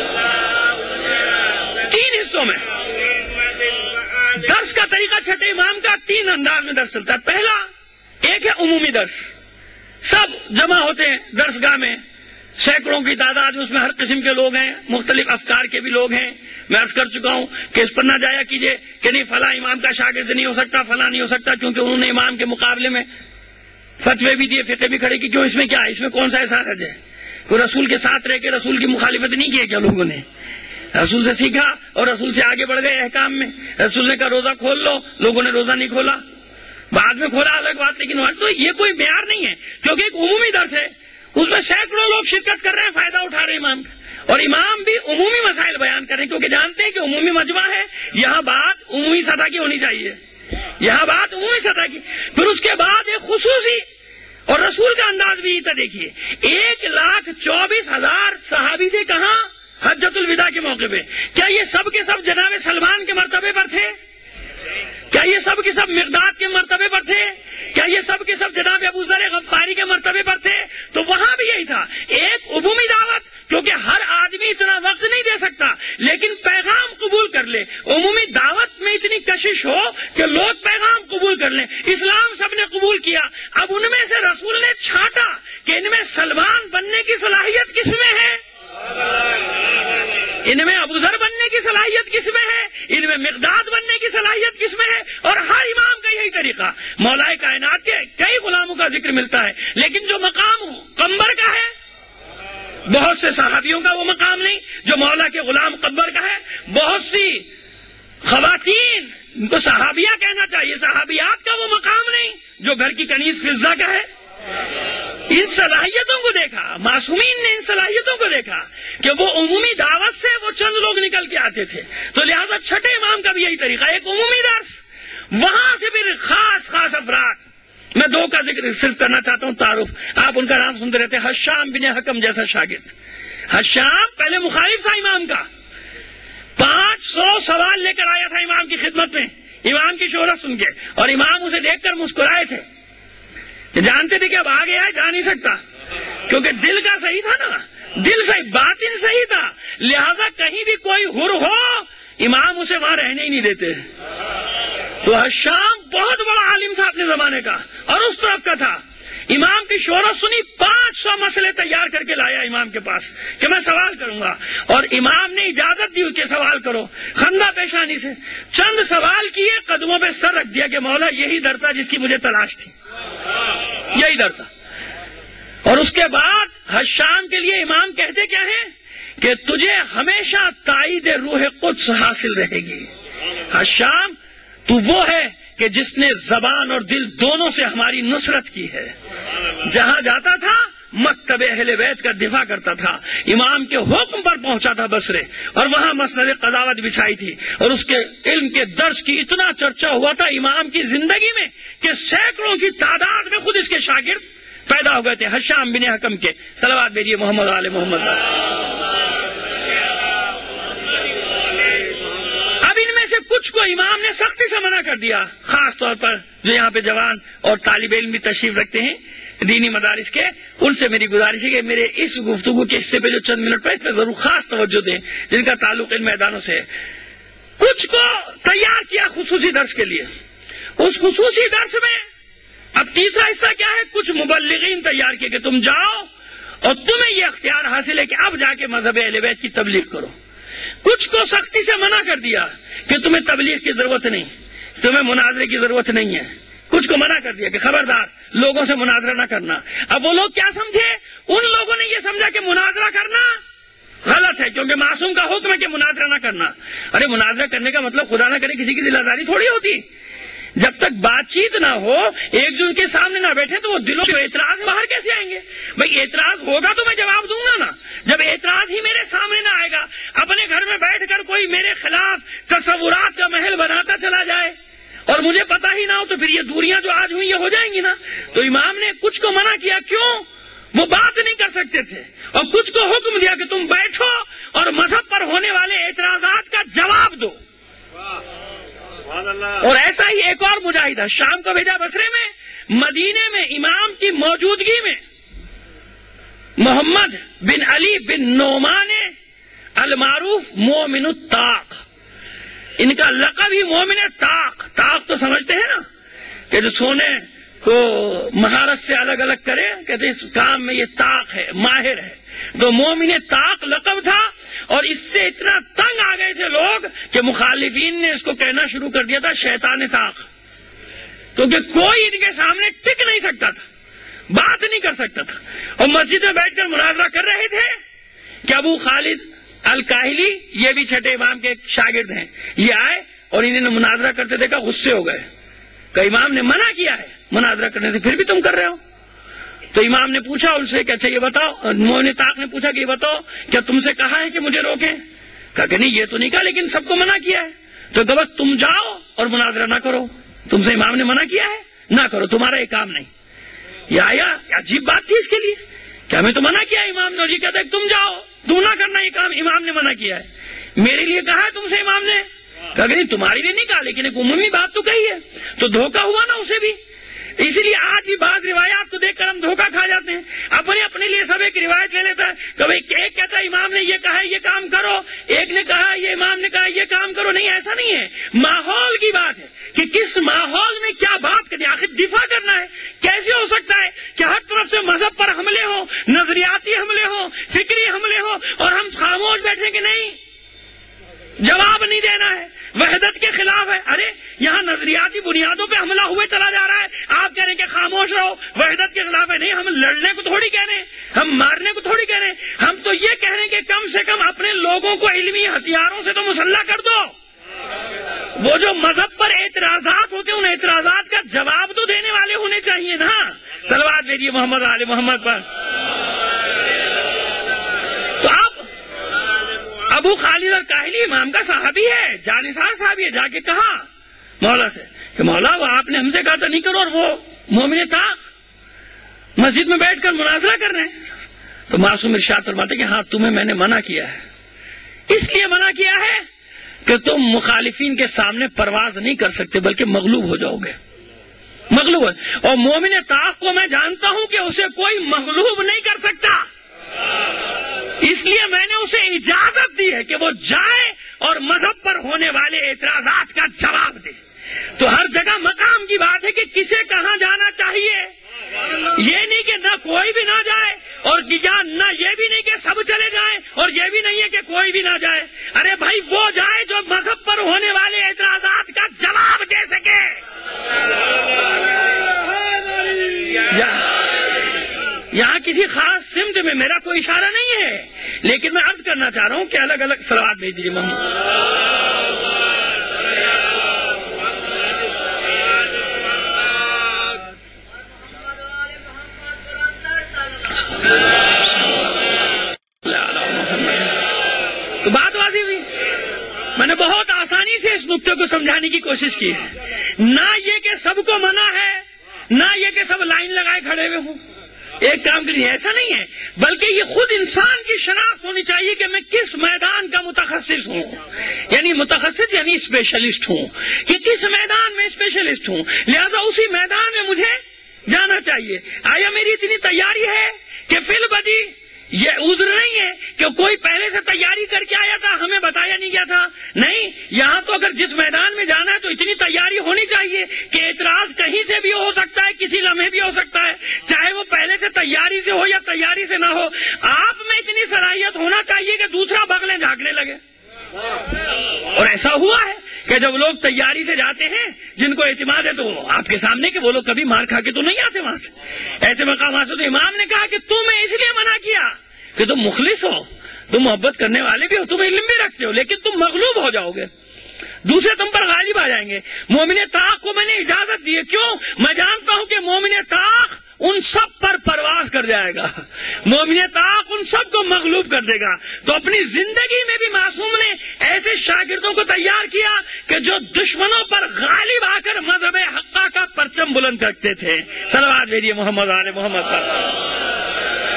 3 حصوں میں درس کا طریقہ چھٹے امام کا 3 انداز میں درس چلتا ہے. پہلا ایک ہے عمومی درس, سب جمع ہوتے ہیں درس گاہ میں, سینکڑوں کی تعداد میں, اس میں ہر قسم کے لوگ ہیں, مختلف افکار کے بھی لوگ ہیں. میں عرض کر چکا ہوں کہ اس پر نہ جایا کیجیے کہ نہیں فلاں امام کا شاگرد نہیں ہو سکتا, فلاں نہیں ہو سکتا, کیونکہ انہوں نے امام کے مقابلے میں فتوے بھی دیے, فقہ بھی کھڑے کی. کیوں؟ اس میں کیا ہے, اس میں کون سا ایسا حرج ہے؟ کوئی رسول کے ساتھ رہ کے رسول کی مخالفت نہیں کی کیا لوگوں نے؟ رسول سے سیکھا اور رسول سے آگے بڑھ گئے احکام میں. رسول نے کہا روزہ کھول لو, لوگوں نے روزہ نہیں کھولا, بعد میں کھولا الگ بات, لیکن تو یہ کوئی معیار نہیں ہے, کیونکہ ایک عمومی درس ہے, اس میں سینکڑوں لوگ شرکت کر رہے ہیں, فائدہ اٹھا رہے ہیں امام کا, اور امام بھی عمومی مسائل بیان کر رہے ہیں, کیونکہ جانتے ہیں کہ عمومی مجمع ہے, یہاں بات عمومی سطح کی ہونی چاہیے, یہاں بات عمومی سطح کی. پھر اس کے بعد ایک خصوصی, اور رسول کا انداز بھی تھا. دیکھیے 1,24,000 صحابی تھے کہاں؟ حجۃ الوداع کے موقع پہ. کیا یہ سب کے سب جناب سلمان کے مرتبے پر تھے؟ کیا یہ سب کے سب مقداد کے مرتبے پر تھے؟ کیا یہ سب کے سب جناب ابو ذر غفاری کے مرتبے پر تھے؟ تو وہاں بھی یہی تھا, ایک عمومی دعوت, کیونکہ ہر آدمی اتنا وقت نہیں دے سکتا، لیکن پیغام قبول کر لے، عمومی دعوت میں اتنی کشش ہو کہ لوگ پیغام قبول کر لیں۔ اسلام سب نے قبول کیا، اب ان میں سے رسول نے چھانٹا کہ ان میں سلمان بننے کی صلاحیت کس میں ہے، ان میں ابو ذر بننے کی صلاحیت کس میں ہے، ان میں مقداد بننے کی صلاحیت کس میں ہے، اور ہر امام کا یہی طریقہ۔ مولا کائنات کے کئی غلاموں کا ذکر ملتا ہے، لیکن جو مقام قمبر کا ہے، بہت سے صحابیوں کا وہ مقام نہیں جو مولا کے غلام قمبر کا ہے۔ بہت سی خواتین ان کو صحابیہ کہنا چاہیے، صحابیات کا وہ مقام نہیں جو گھر کی کنیز فضہ کا ہے۔ ان صلاحیتوں کو دیکھا، معصومین نے ان صلاحیتوں کو دیکھا کہ وہ عمومی دعوت سے وہ چند لوگ نکل کے آتے تھے، تو لہذا چھٹے امام کا بھی یہی طریقہ، ایک عمومی درس، وہاں سے پھر خاص افراد۔ میں دو کا ذکر صرف کرنا چاہتا ہوں، تعارف، آپ ان کا نام سنتے رہتے ہیں۔ حشام بن حکم جیسا شاگرد، حشام پہلے مخالف تھا امام کا، 500 سوال لے کر آیا تھا امام کی خدمت میں، امام کی شہرت سن کے، اور امام اسے دیکھ کر مسکرائے تھے، جانتے تھے کہ اب آگے آئے جا نہیں سکتا، کیونکہ دل کا صحیح تھا نا، دل صحیح، باطن صحیح تھا، لہذا کہیں بھی کوئی حر ہو امام اسے وہاں رہنے ہی نہیں دیتے۔ تو حشام بہت بڑا عالم تھا اپنے زمانے کا، اور اس طرف کا تھا۔ امام کی شہرت سنی، 500 مسئلے تیار کر کے لایا امام کے پاس کہ میں سوال کروں گا، اور امام نے اجازت دی کہ سوال کرو، خندہ پیشانی سے چند سوال کیے، قدموں پہ سر رکھ دیا کہ مولا یہی در تھا جس کی مجھے تلاش تھی، یہی در تھا۔ اور اس کے بعد حشام کے لیے امام کہتے کیا ہیں کہ تجھے ہمیشہ تائید روح قدس حاصل رہے گی۔ حشام تو وہ ہے کہ جس نے زبان اور دل دونوں سے ہماری نصرت کی ہے، جہاں جاتا تھا مکتب اہل بیت کا دفاع کرتا تھا، امام کے حکم پر پہنچا تھا بصرے، اور وہاں مسند قضاوت بچھائی تھی، اور اس کے علم کے درس کی اتنا چرچا ہوا تھا امام کی زندگی میں کہ سینکڑوں کی تعداد میں خود اس کے شاگرد پیدا ہو گئے تھے، حشام بن حکم کے۔ صلوات بھیجیے محمد آل محمد۔ اب ان میں سے کچھ کو امام نے سختی سے منع کر دیا، خاص طور پر جو یہاں پہ جوان اور طالب علم بھی تشریف رکھتے ہیں دینی مدارس کے، ان سے میری گزارش ہے کہ میرے اس گفتگو کے حصے پہ جو چند منٹ پہ ضرور خاص توجہ دیں، جن کا تعلق ان میدانوں سے ہے۔ کچھ کو تیار کیا خصوصی درس کے لیے، اس خصوصی درس میں اب تیسرا حصہ کیا ہے، کچھ مبلغین تیار کیے کہ تم جاؤ اور تمہیں یہ اختیار حاصل ہے کہ اب جا کے مذہب اہل بیت کی تبلیغ کرو۔ کچھ کو سختی سے منع کر دیا کہ تمہیں تبلیغ کی ضرورت نہیں، تمہیں مناظرے کی ضرورت نہیں ہے۔ کچھ کو منع کر دیا کہ خبردار لوگوں سے مناظرہ نہ کرنا۔ اب وہ لوگ کیا سمجھے، ان لوگوں نے یہ سمجھا کہ مناظرہ کرنا غلط ہے، کیونکہ معصوم کا حکم ہے کہ مناظرہ نہ کرنا۔ ارے مناظرہ کرنے کا مطلب خدا نہ کرے کسی کی دل آزاری تھوڑی ہوتی، جب تک بات چیت نہ ہو، ایک دوسرے کے سامنے نہ بیٹھے تو وہ دلوں کے اعتراض باہر کیسے آئیں گے؟ بھئی اعتراض ہوگا تو میں جواب دوں گا نا، جب اعتراض ہی میرے سامنے نہ آئے گا، اپنے گھر میں بیٹھ کر کوئی میرے خلاف تصورات کا محل بناتا چلا جائے اور مجھے پتا ہی نہ ہو، تو پھر یہ دوریاں جو آج ہوئی یہ ہو جائیں گی نا۔ تو امام نے کچھ کو منع کیا، کیوں؟ وہ بات نہیں کر سکتے تھے، اور کچھ کو حکم دیا کہ تم بیٹھو اور مذہب پر ہونے والے اعتراضات کا جواب دو۔ اور ایسا ہی ایک اور مجاہد ہے، شام کو بھیجا بصرے میں، مدینے میں امام کی موجودگی میں محمد بن علی بن نعمان المعروف مومن الطاق، ان کا لقب ہی مومن طاق۔ طاق تو سمجھتے ہیں نا کہ جو سونے کو مہارت سے الگ الگ کرے، کہتے اس کام میں یہ طاق ہے، ماہر ہے۔ تو مومن طاق لقب تھا، اور اس سے اتنا تنگ آ گئے تھے لوگ کہ مخالفین نے اس کو کہنا شروع کر دیا تھا شیطان طاق، کیونکہ کوئی ان کے سامنے ٹک نہیں سکتا تھا، بات نہیں کر سکتا تھا۔ اور مسجد میں بیٹھ کر مناظرہ کر رہے تھے کہ ابو خالد الکاہلی، یہ بھی چھٹے امام کے شاگرد ہیں، یہ آئے اور انہوں نے مناظرہ کرتے دیکھا، غصے ہو گئے کہ امام نے منع کیا ہے مناظرہ کرنے سے، پھر بھی تم کر رہے ہو۔ تو امام نے پوچھا ان سے کہ اچھا یہ بتاؤ، مومن طاق نے پوچھا کہ یہ بتاؤ کیا تم سے کہا ہے کہ مجھے روکیں؟ کہا کہ نہیں یہ تو نہیں کہا، لیکن سب کو منع کیا ہے۔ تو کہا تم جاؤ اور مناظرہ نہ کرو، تم سے امام نے منع کیا ہے، نہ کرو، تمہارا یہ کام نہیں۔ یہ آیا عجیب بات تھی اس کے لیے کہ ہمیں تو منع کیا امام نے، اور یہ کہتا ہے تم جاؤ، تم نہ کرنا یہ کام، امام نے منع کیا ہے۔ میرے لیے کہا ہے تم سے امام نے؟ کہا کہ نہیں تمہارے لیے نہیں کہا، لیکن ایک عمومی بات تو کہی ہے۔ تو دھوکہ ہوا نا اسے بھی، اسی لیے آج بھی بعض روایات کو دیکھ کر ہم دھوکہ کھا جاتے ہیں. اپنے لیے سب ایک روایت لے لیتا ہے. کبھی ایک کہتا ہے امام نے یہ کہا ہے یہ کام کرو, ایک نے کہا یہ امام نے کہا یہ کام کرو. نہیں, ایسا نہیں ہے. ماحول کی بات ہے کہ کس ماحول میں کیا بات کرنی. آخر دفاع کرنا ہے. کیسے ہو سکتا ہے کہ ہر طرف سے مذہب پر حملے ہوں, نظریاتی حملے ہوں, فکری حملے ہوں, اور ہم خاموش بیٹھے کہ نہیں جواب نہیں دینا ہے, وحدت کے خلاف ہے. ارے یہاں نظریاتی بنیادوں پہ حملہ ہوئے چلا جا رہا ہے, آپ کہہ رہے ہیں کہ خاموش رہو, وحدت کے خلاف ہے. نہیں, ہم لڑنے کو تھوڑی کہہ رہے ہیں, ہم مارنے کو تھوڑی کہہ رہے ہیں. ہم تو یہ کہہ رہے ہیں کہ کم سے کم اپنے لوگوں کو علمی ہتھیاروں سے تو مسلح کر دو. وہ جو مذہب پر اعتراضات ہوتے ہیں ان اعتراضات کا جواب تو دینے والے ہونے چاہیے نا. صلوات بھیجیے محمد آل محمد پر. تو آپ ابو خالد الکاہلی امام کا صحابی ہے, جانثار صحابی ہے. جا کے کہا مولا سے کہ مولا وہ آپ نے ہم سے کہا تھا نہیں کرو, اور وہ مومن طاق مسجد میں بیٹھ کر مناظرہ کر رہے ہیں. تو معصوم ارشاد فرماتے کہ ہاں تمہیں میں نے منع کیا ہے, اس لیے منع کیا ہے کہ تم مخالفین کے سامنے پرواز نہیں کر سکتے بلکہ مغلوب ہو جاؤ گے. مغلوب, اور مومن طاق کو میں جانتا ہوں کہ اسے کوئی مغلوب نہیں کر سکتا, اس لیے میں نے اسے اجازت دی ہے کہ وہ جائے اور مذہب پر ہونے والے اعتراضات کا جواب دے. تو ہر جگہ مقام کی بات ہے کہ کسے کہاں جانا چاہیے. یہ نہیں کہ نہ کوئی بھی نہ جائے, اور نہ یہ بھی نہیں کہ سب چلے جائیں, اور یہ بھی نہیں ہے کہ کوئی بھی نہ جائے. ارے بھائی وہ جائے جو مذہب پر ہونے والے اعتراضات کا جواب دے سکے. یہاں کسی خاص سمت میں میرا کوئی اشارہ نہیں ہے, لیکن میں عرض کرنا چاہ رہا ہوں کہ الگ الگ صلوات بھیج دیجیے محمد. تو بات واضح ہوئی. میں نے بہت آسانی سے اس نقطے کو سمجھانے کی کوشش کی ہے. نہ یہ کہ سب کو منع ہے, نہ یہ کہ سب لائن لگائے کھڑے ہوئے ہوں ایک کام کے لیے, ایسا نہیں ہے. بلکہ یہ خود انسان کی شناخت ہونی چاہیے کہ میں کس میدان کا متخصص ہوں, یعنی متخصص یعنی اسپیشلسٹ ہوں, کہ کس میدان میں اسپیشلسٹ ہوں, لہذا اسی میدان میں مجھے جانا چاہیے. آیا میری اتنی تیاری ہے کہ فی البدی یہ عذر نہیں ہے کہ کوئی پہلے سے تیاری کر کے آیا تھا ہمیں بتایا نہیں گیا تھا. نہیں, یہاں تو اگر جس میدان میں جانا ہے تو اتنی تیاری ہونی چاہیے کہ اعتراض کہیں سے بھی ہو سکتا ہے, کسی لمحے بھی ہو سکتا ہے, چاہے وہ پہلے سے تیاری سے ہو یا تیاری سے نہ ہو. آپ میں اتنی صلاحیت ہونا چاہیے کہ دوسرا بغلیں جھانکنے لگے. اور ایسا ہوا ہے کہ جب لوگ تیاری سے جاتے ہیں جن کو اعتماد ہے تو وہ آپ کے سامنے کہ وہ لوگ کبھی مار کھا کے تو نہیں آتے وہاں سے. ایسے مقامات سے تو امام نے کہا کہ تمہیں اس لیے منع کیا کہ تم مخلص ہو, تم محبت کرنے والے بھی ہو, تم علم بھی رکھتے ہو, لیکن تم مغلوب ہو جاؤ گے, دوسرے تم پر غالب آ جائیں گے. مومن طاق کو میں نے اجازت دی ہے. کیوں؟ میں جانتا ہوں کہ مومن طاق ان سب پر پرواز کر جائے گا, مومن طاق ان سب کو مغلوب کر دے گا. تو اپنی زندگی میں بھی معصوم نے ایسے شاگردوں کو تیار کیا کہ جو دشمنوں پر غالب آ کر مذہب حقہ کا پرچم بلند کرتے تھے. صلوات بھیجیے محمد آل محمد پر.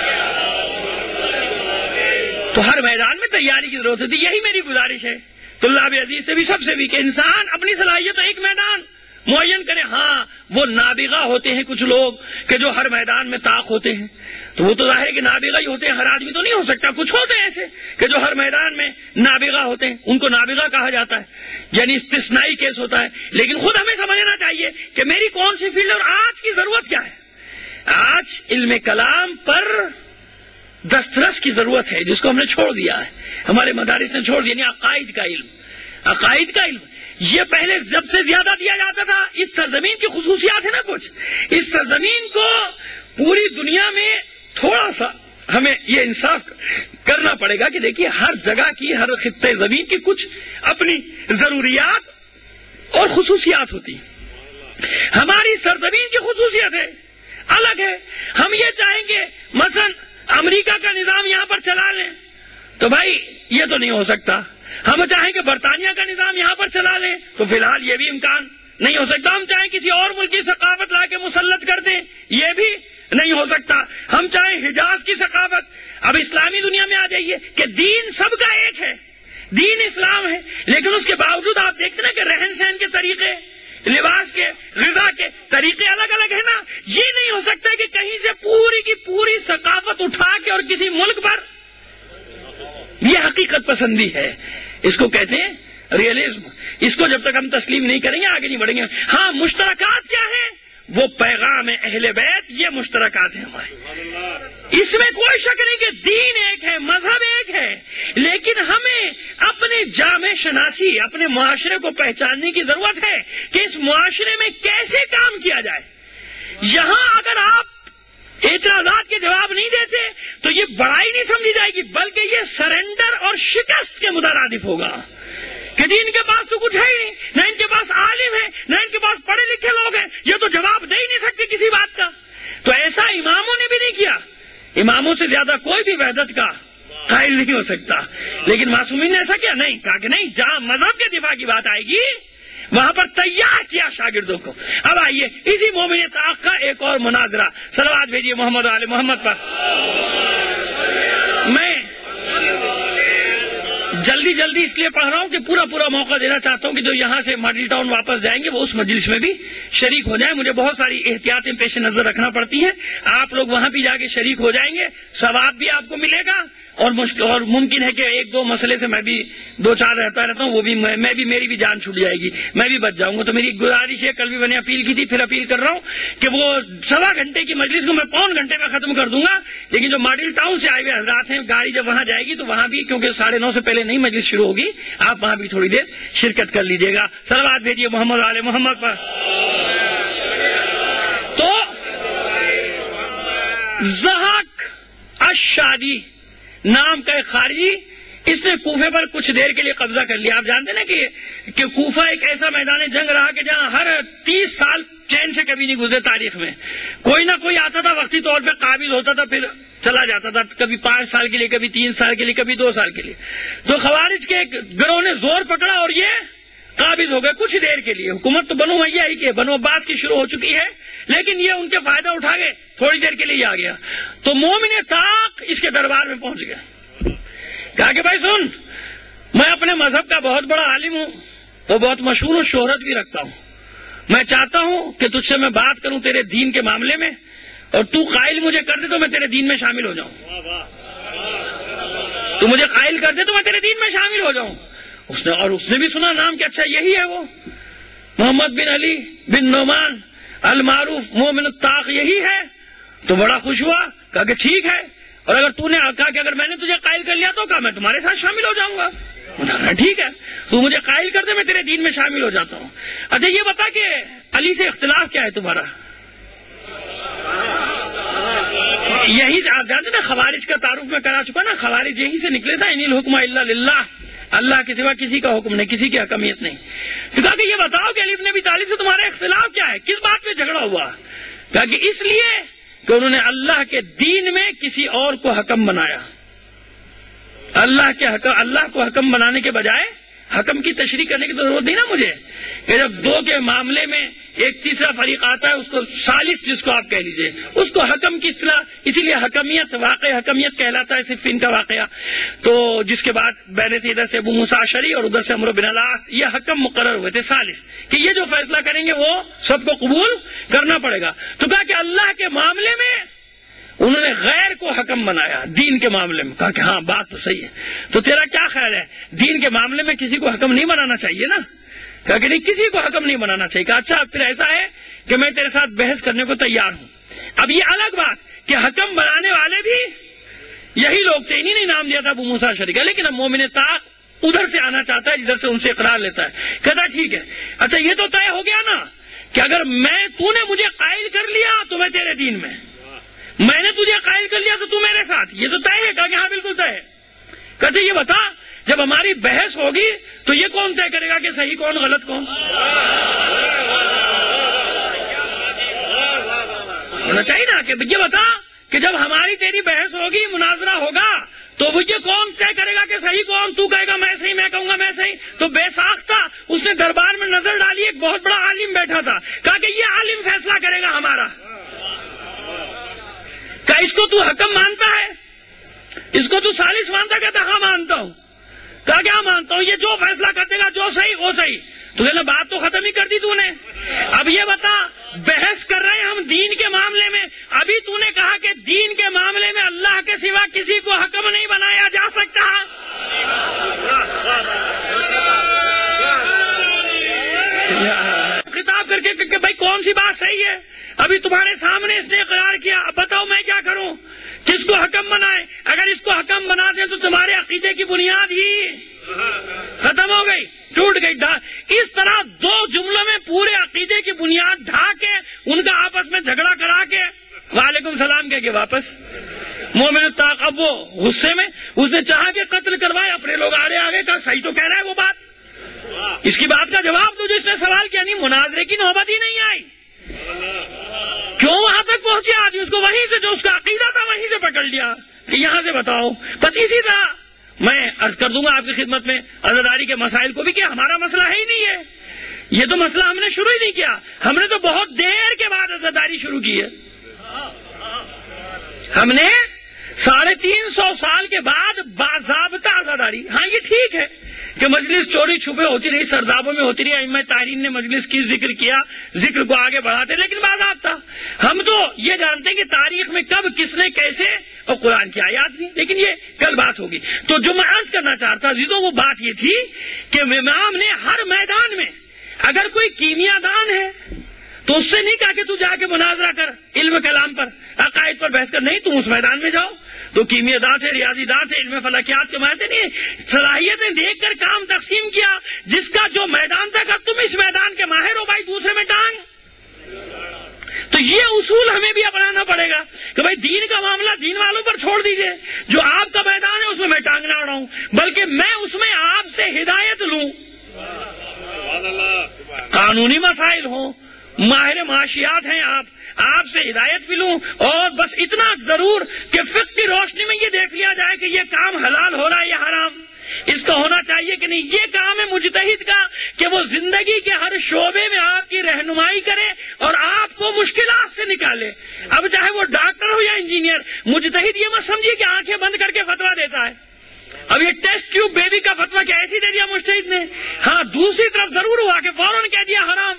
تو ہر میدان میں تیاری کی ضرورت ہوتی ہے. یہی میری گزارش ہے طلاب عزیز سے بھی, سب سے بھی, کہ انسان اپنی صلاحیت ایک میدان معین کرے. ہاں وہ نابغہ ہوتے ہیں کچھ لوگ کہ جو ہر میدان میں طاق ہوتے ہیں, تو وہ تو ظاہر ہے کہ نابغہ ہی ہوتے ہیں, ہر آدمی تو نہیں ہو سکتا. کچھ ہوتے ہیں ایسے کہ جو ہر میدان میں نابغہ ہوتے ہیں, ان کو نابغہ کہا جاتا ہے, یعنی استثنائی کیس ہوتا ہے. لیکن خود ہمیں سمجھنا چاہیے کہ میری کون سی فیلڈ اور آج کی ضرورت کیا ہے. آج علم کلام پر دسترس کی ضرورت ہے جس کو ہم نے چھوڑ دیا ہے, ہمارے مدارس نے چھوڑ دیا. یعنی عقائد کا علم, عقائد کا علم یہ پہلے سب سے زیادہ دیا جاتا تھا. اس سرزمین کی خصوصیات ہے نا کچھ, اس سرزمین کو پوری دنیا میں تھوڑا سا ہمیں یہ انصاف کرنا پڑے گا کہ دیکھیے ہر جگہ کی, ہر خطے زمین کی کچھ اپنی ضروریات اور خصوصیات ہوتی ہیں. ہماری سرزمین کی خصوصیت ہے الگ ہے. ہم یہ چاہیں گے مثلا امریکہ کا نظام یہاں پر چلا لیں, تو بھائی یہ تو نہیں ہو سکتا. ہم چاہیں کہ برطانیہ کا نظام یہاں پر چلا لیں, تو فی الحال یہ بھی امکان نہیں ہو سکتا. ہم چاہیں کسی اور ملک کی ثقافت لا کے مسلط کر دیں, یہ بھی نہیں ہو سکتا. ہم چاہیں حجاز کی ثقافت, اب اسلامی دنیا میں آ جائیے کہ دین سب کا ایک ہے, دین اسلام ہے, لیکن اس کے باوجود آپ دیکھتے نا کہ رہن سہن کے طریقے لباس کے، غذا کے طریقے الگ الگ ہیں نا. یہ نہیں ہو سکتا کہ کہیں سے پوری کی پوری ثقافت اٹھا کے اور کسی ملک پر. یہ حقیقت پسندی ہے، اس کو کہتے ہیں ریئلزم. اس کو جب تک ہم تسلیم نہیں کریں گے آگے نہیں بڑھیں گے. ہاں مشترکات کیا ہیں؟ وہ پیغام اہل بیت، یہ مشترکات ہیں ہمارے. اس میں کوئی شک نہیں کہ دین ایک ہے، مذہب ایک ہے، لیکن ہمیں اپنے جامع شناسی، اپنے معاشرے کو پہچاننے کی ضرورت ہے کہ اس معاشرے میں کیسے کام کیا جائے. یہاں اگر آپ اعتراضات کے جواب نہیں دیتے تو یہ بڑائی نہیں سمجھی جائے گی، بلکہ یہ سرنڈر اور شکست کے مترادف ہوگا کہ جی ان کے پاس تو کچھ ہے ہی نہیں، نہ ان کے پاس عالم ہے، نہ ان کے پاس پڑھے لکھے لوگ ہیں، یہ تو جواب دے ہی نہیں سکتے کسی بات کا. تو ایسا اماموں نے بھی نہیں کیا. اماموں سے زیادہ کوئی بھی وحدت کا قائل نہیں ہو سکتا، لیکن معصومین نے ایسا کیا نہیں، کہا کہ نہیں، جہاں مذہب کے دفاع کی بات آئے گی وہاں پر تیار کیا شاگردوں کو. اب آئیے اسی مومن طاق کا ایک اور مناظرہ. صلوات بھیجیے محمد و آل محمد پر. میں جلدی اس لیے پڑھ رہا ہوں کہ پورا موقع دینا چاہتا ہوں کہ جو یہاں سے ماڈل ٹاؤن واپس جائیں گے وہ اس مجلس میں بھی شریک ہو جائیں. مجھے بہت ساری احتیاطیں پیش نظر رکھنا پڑتی ہیں. آپ لوگ وہاں بھی جا کے شریک ہو جائیں گے، ثواب بھی آپ کو ملے گا، اور ممکن ہے کہ ایک دو مسئلے سے میں بھی دو چار رہتا ہوں، وہ بھی میری بھی جان چھوٹ جائے گی، میں بھی بچ جاؤں گا. تو میری گزارش ہے، کل بھی میں نے اپیل کی تھی، پھر اپیل کر رہا ہوں کہ وہ 1.25 گھنٹے کی مجلس کو میں 1.25 گھنٹے میں ختم کر دوں گا. لیکن جو ماڈل ٹاؤن سے آئے ہوئے حضرات ہیں، گاڑی جب وہاں جائے گی تو وہاں بھی، کیونکہ 9:30 سے پہلے نہیں مجلس شروع ہوگی، آپ وہاں بھی تھوڑی دیر شرکت کر لیجئے گا. صلوات بھیجیے محمد آل محمد پر. تو ضحاک الشادی نام کا ایک خارجی، اس نے کوفے پر کچھ دیر کے لیے قبضہ کر لیا. آپ جانتے نا کہ کوفہ ایک ایسا میدان جنگ رہا کہ جہاں ہر 30 سال چین سے کبھی نہیں گزرے تاریخ میں. کوئی نہ کوئی آتا تھا، وقتی طور پہ قابض ہوتا تھا، پھر چلا جاتا تھا، کبھی 5 سال کے لیے، کبھی 3 سال کے لیے، کبھی 2 سال کے لیے. تو خوارج کے ایک گروہ نے زور پکڑا اور یہ قابض ہو گئے کچھ دیر کے لیے. حکومت تو بنو امیہ ہی کی، بنو عباس کی شروع ہو چکی ہے، لیکن یہ ان کے فائدہ اٹھا گئے، تھوڑی دیر کے لیے یہ آ گیا. تو مومن طاق اس کے دربار میں پہنچ گیا. کہا کہ بھائی سن، میں اپنے مذہب کا بہت بڑا عالم ہوں اور بہت مشہور اور شہرت بھی رکھتا ہوں. میں چاہتا ہوں کہ تجھ سے میں بات کروں تیرے دین کے معاملے میں، اور تو قائل مجھے کر دے تو میں تیرے دین میں شامل ہو جاؤں. تو مجھے قائل کر دے تو میں تیرے دین میں شامل ہو جاؤں. اس نے بھی سنا نام کہ اچھا یہی ہے وہ محمد بن علی بن نعمان المعروف مومن الطاق، یہی ہے. تو بڑا خوش ہوا، کہا کہ ٹھیک ہے، اور اگر تو نے کہا کہ اگر میں نے تجھے قائل کر لیا تو کہا میں تمہارے ساتھ شامل ہو جاؤں گا. ٹھیک ہے، تو مجھے قائل کر دے، میں تیرے دین میں شامل ہو جاتا ہوں. اچھا یہ بتا کہ علی سے اختلاف کیا ہے تمہارا؟ یہی آپ جانتے نا، خوارج کا تعارف میں کرا چکا نا، خوارج یہی سے نکلے تھا، ان الحکم الا للہ، اللہ کے سوا کسی کا حکم نہیں، کسی کی حکمیت نہیں. تو کہا کہ یہ بتاؤ کہ علی بن ابی طالب سے تمہارا اختلاف کیا ہے، کس بات پہ جھگڑا ہوا؟ کہا کہ اس لیے کہ انہوں نے اللہ کے دین میں کسی اور کو حکم بنایا. اللہ کو حکم بنانے کے بجائے حکم کی تشریح کرنے کی ضرورت نہیں نا مجھے، کہ جب 2 کے معاملے میں ایک تیسرا فریق آتا ہے، اس کو ثالث جس کو آپ کہہ لیجئے، اس کو حکم کی اصطلاح، اسی لیے حکمیت، واقع حکمیت کہلاتا ہے صفین کا واقعہ. تو جس کے بعد بیعت تھی ادھر سے ابو موسیٰ اشعری اور ادھر سے عمرو بن العاص، یہ حکم مقرر ہوئے تھے ثالث، کہ یہ جو فیصلہ کریں گے وہ سب کو قبول کرنا پڑے گا. تو کہا کہ اللہ کے معاملے میں انہوں نے غیر کو حکم بنایا، دین کے معاملے میں. کہا کہ ہاں بات تو صحیح ہے. تو تیرا کیا خیال ہے، دین کے معاملے میں کسی کو حکم نہیں بنانا چاہیے نا؟ کہا کہ نہیں، کسی کو حکم نہیں بنانا چاہیے. کہا اچھا پھر ایسا ہے کہ میں تیرے ساتھ بحث کرنے کو تیار ہوں. اب یہ الگ بات کہ حکم بنانے والے بھی یہی لوگ تھے، انہی نے نام دیا تھا ابو موسیٰ اشعری کا، لیکن اب مومن طاق ادھر سے آنا چاہتا ہے جدھر سے ان سے اقرار لیتا ہے. کہتا ٹھیک ہے، اچھا یہ تو طے ہو گیا نا کہ اگر تو نے مجھے قائل کر لیا تو میں تیرے دین میں نے تجھے قائل کر لیا تو تو میرے ساتھ، یہ تو طے ہے. کہا کہ ہاں بالکل طے ہے. کہتے یہ بتا جب ہماری بحث ہوگی تو یہ کون طے کرے گا کہ صحیح کون غلط کون؟ ہونا چاہیے نا کہ یہ بتا کہ جب ہماری تیری بحث ہوگی، مناظرہ ہوگا، تو وہ یہ کون طے کرے گا کہ صحیح کون؟ تو کہے گا میں صحیح، میں کہوں گا میں صحیح. تو بے ساختہ اس نے دربار میں نظر ڈالی، ایک بہت بڑا عالم بیٹھا تھا. کہا کہ یہ عالم فیصلہ کرے گا ہمارا. کہا اس کو تو حکم مانتا ہے، اس کو تو ثالث مانتا؟ کہتا ہاں مانتا ہوں. کہا کیا مانتا ہوں، یہ جو فیصلہ کر دے گا جو صحیح وہ صحیح. تو کہنا بات تو ختم ہی کر دی تو نے. اب یہ بتا، بحث کر رہے ہیں ہم دین کے معاملے میں، ابھی تو نے کہا کہ دین کے معاملے میں اللہ کے سوا کسی کو حکم نہیں بنایا جا سکتا. خطاب کر کے کہ بھائی کون سی بات صحیح ہے؟ ابھی تمہارے سامنے اس نے اقرار کیا، اب بتاؤ میں کیا کروں؟ کس کو حکم بنائے؟ اگر اس کو حکم بنا دیں تو تمہارے عقیدے کی بنیاد ہی ختم ہو گئی، ٹوٹ گئی. اس طرح دو جملوں میں پورے عقیدے کی بنیاد ڈھا کے ان کا آپس میں جھگڑا کرا کے وعلیکم السلام کہہ کے واپس. مومن الطاق اب وہ غصے میں اس نے چاہا کہ قتل کروائے، اپنے لوگ آگے کہا صحیح تو کہہ رہا ہے وہ بات. اس کی بات کا جواب تو جس نے سوال کیا نہیں، مناظرے کی نوبت ہی نہیں آئی. کیوں وہاں تک پہنچے آدمی؟ اس کو وہیں سے جو اس کا عقیدہ تھا وہیں سے پکڑ لیا کہ یہاں سے بتاؤ. بس اسی طرح میں عرض کر دوں گا آپ کی خدمت میں عزاداری کے مسائل کو بھی کہ ہمارا مسئلہ ہے ہی نہیں ہے. یہ تو مسئلہ ہم نے شروع ہی نہیں کیا، ہم نے تو بہت دیر کے بعد عزاداری شروع کی ہے. ہم نے 350 سال کے بعد باضابطہ عزاداری. ہاں یہ ٹھیک ہے کہ مجلس چوری چھپے ہوتی رہی، سردابوں میں ہوتی رہی، ائمہ تارین نے مجلس کی ذکر کیا، ذکر کو آگے بڑھاتے، لیکن باضابطہ. ہم تو یہ جانتے ہیں کہ تاریخ میں کب کس نے کیسے، اور قرآن کی آیات بھی، لیکن یہ کل بات ہوگی. تو جو میں عرض کرنا چاہتا عزیزوں وہ بات یہ تھی کہ امام نے ہر میدان میں اگر کوئی کیمیا دان ہے تو اس سے نہیں کہا کہ تو جا کے مناظرہ کر علم کلام پر، عقائد پر بحث کر، نہیں تم اس میدان میں جاؤ. تو کیمیا دان تھے، ریاضی دان تھے، علم فلکیات کے ماہر تھے، نہیں صلاحیتیں دیکھ کر کام تقسیم کیا. جس کا جو میدان تھا کہ تم اس میدان کے ماہر ہو، بھائی دوسرے میں ٹانگ. تو یہ اصول ہمیں بھی اپنانا پڑے گا کہ بھائی دین کا معاملہ دین والوں پر چھوڑ دیجئے. جو آپ کا میدان ہے اس میں ٹانگ نہ اڑاؤں، بلکہ میں اس میں آپ سے ہدایت لوں. قانونی مسائل ہوں، ماہر معاشیات ہیں آپ سے ہدایت بھی لوں، اور بس اتنا ضرور کہ فقہ کی روشنی میں یہ دیکھ لیا جائے کہ یہ کام حلال ہو رہا ہے یا حرام، اس کا ہونا چاہیے کہ نہیں. یہ کام ہے مجتہد کا کہ وہ زندگی کے ہر شعبے میں آپ کی رہنمائی کرے اور آپ کو مشکلات سے نکالے. اب چاہے وہ ڈاکٹر ہو یا انجینئر، مجتہد یہ مت سمجھیے کہ آنکھیں بند کر کے فتویٰ دیتا ہے. اب یہ ٹیسٹ ٹیوب بیبی کا فتویٰ کیا ایسے دے دیا مجتہد نے؟ ہاں دوسری طرف ضرور ہوا کہ فوراً کہہ دیا حرام،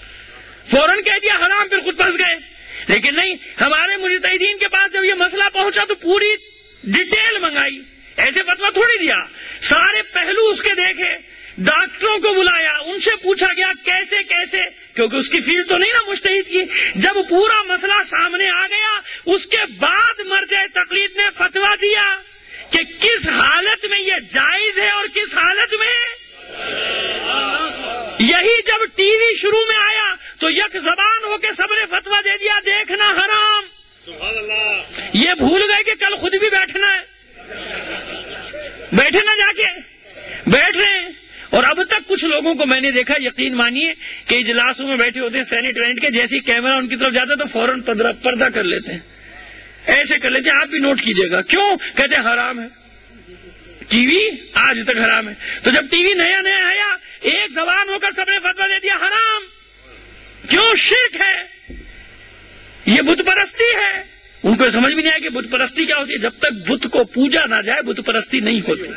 پھر خود پھنس گئے. لیکن نہیں، ہمارے مجتہدین کے پاس جب یہ مسئلہ پہنچا تو پوری ڈیٹیل منگائی، ایسے فتویٰ تھوڑی دیا، سارے پہلو اس کے دیکھے، ڈاکٹروں کو بلایا، ان سے پوچھا گیا کیسے کیونکہ اس کی فیلڈ تو نہیں نا مجتہد کی. جب پورا مسئلہ سامنے آ گیا اس کے بعد مرجع تقلید نے فتویٰ دیا کہ کس حالت میں یہ جائز ہے اور کس حالت میں. یہی جب ٹی وی شروع میں آیا تو یک زبان ہو کے سب نے فتویٰ دے دیا دیکھنا حرام. سبحان اللہ. یہ بھول گئے کہ کل خود بھی بیٹھنا ہے، بیٹھے نہ جا کے بیٹھ رہے ہیں. اور اب تک کچھ لوگوں کو میں نے دیکھا، یقین مانیے کہ اجلاسوں میں بیٹھے ہوتے ہیں سینٹ وینٹ کے، جیسے کیمرہ ان کی طرف جاتا ہے تو فوراً پردہ کر لیتے ہیں، ایسے کر لیتے ہیں. آپ بھی نوٹ کیجئے گا. کیوں کہتے ہیں حرام ہے، ٹی وی آج تک حرام ہے. تو جب ٹی وی نیا آیا ایک زبان ہو کر سب نے فتویٰ دے دیا حرام. کیوں؟ شرک ہے، یہ بت پرستی ہے. ان کو سمجھ بھی نہیں آیا کہ بت پرستی کیا ہوتی ہے. جب تک بت کو پوجا نہ جائے بت پرستی نہیں ہوتی.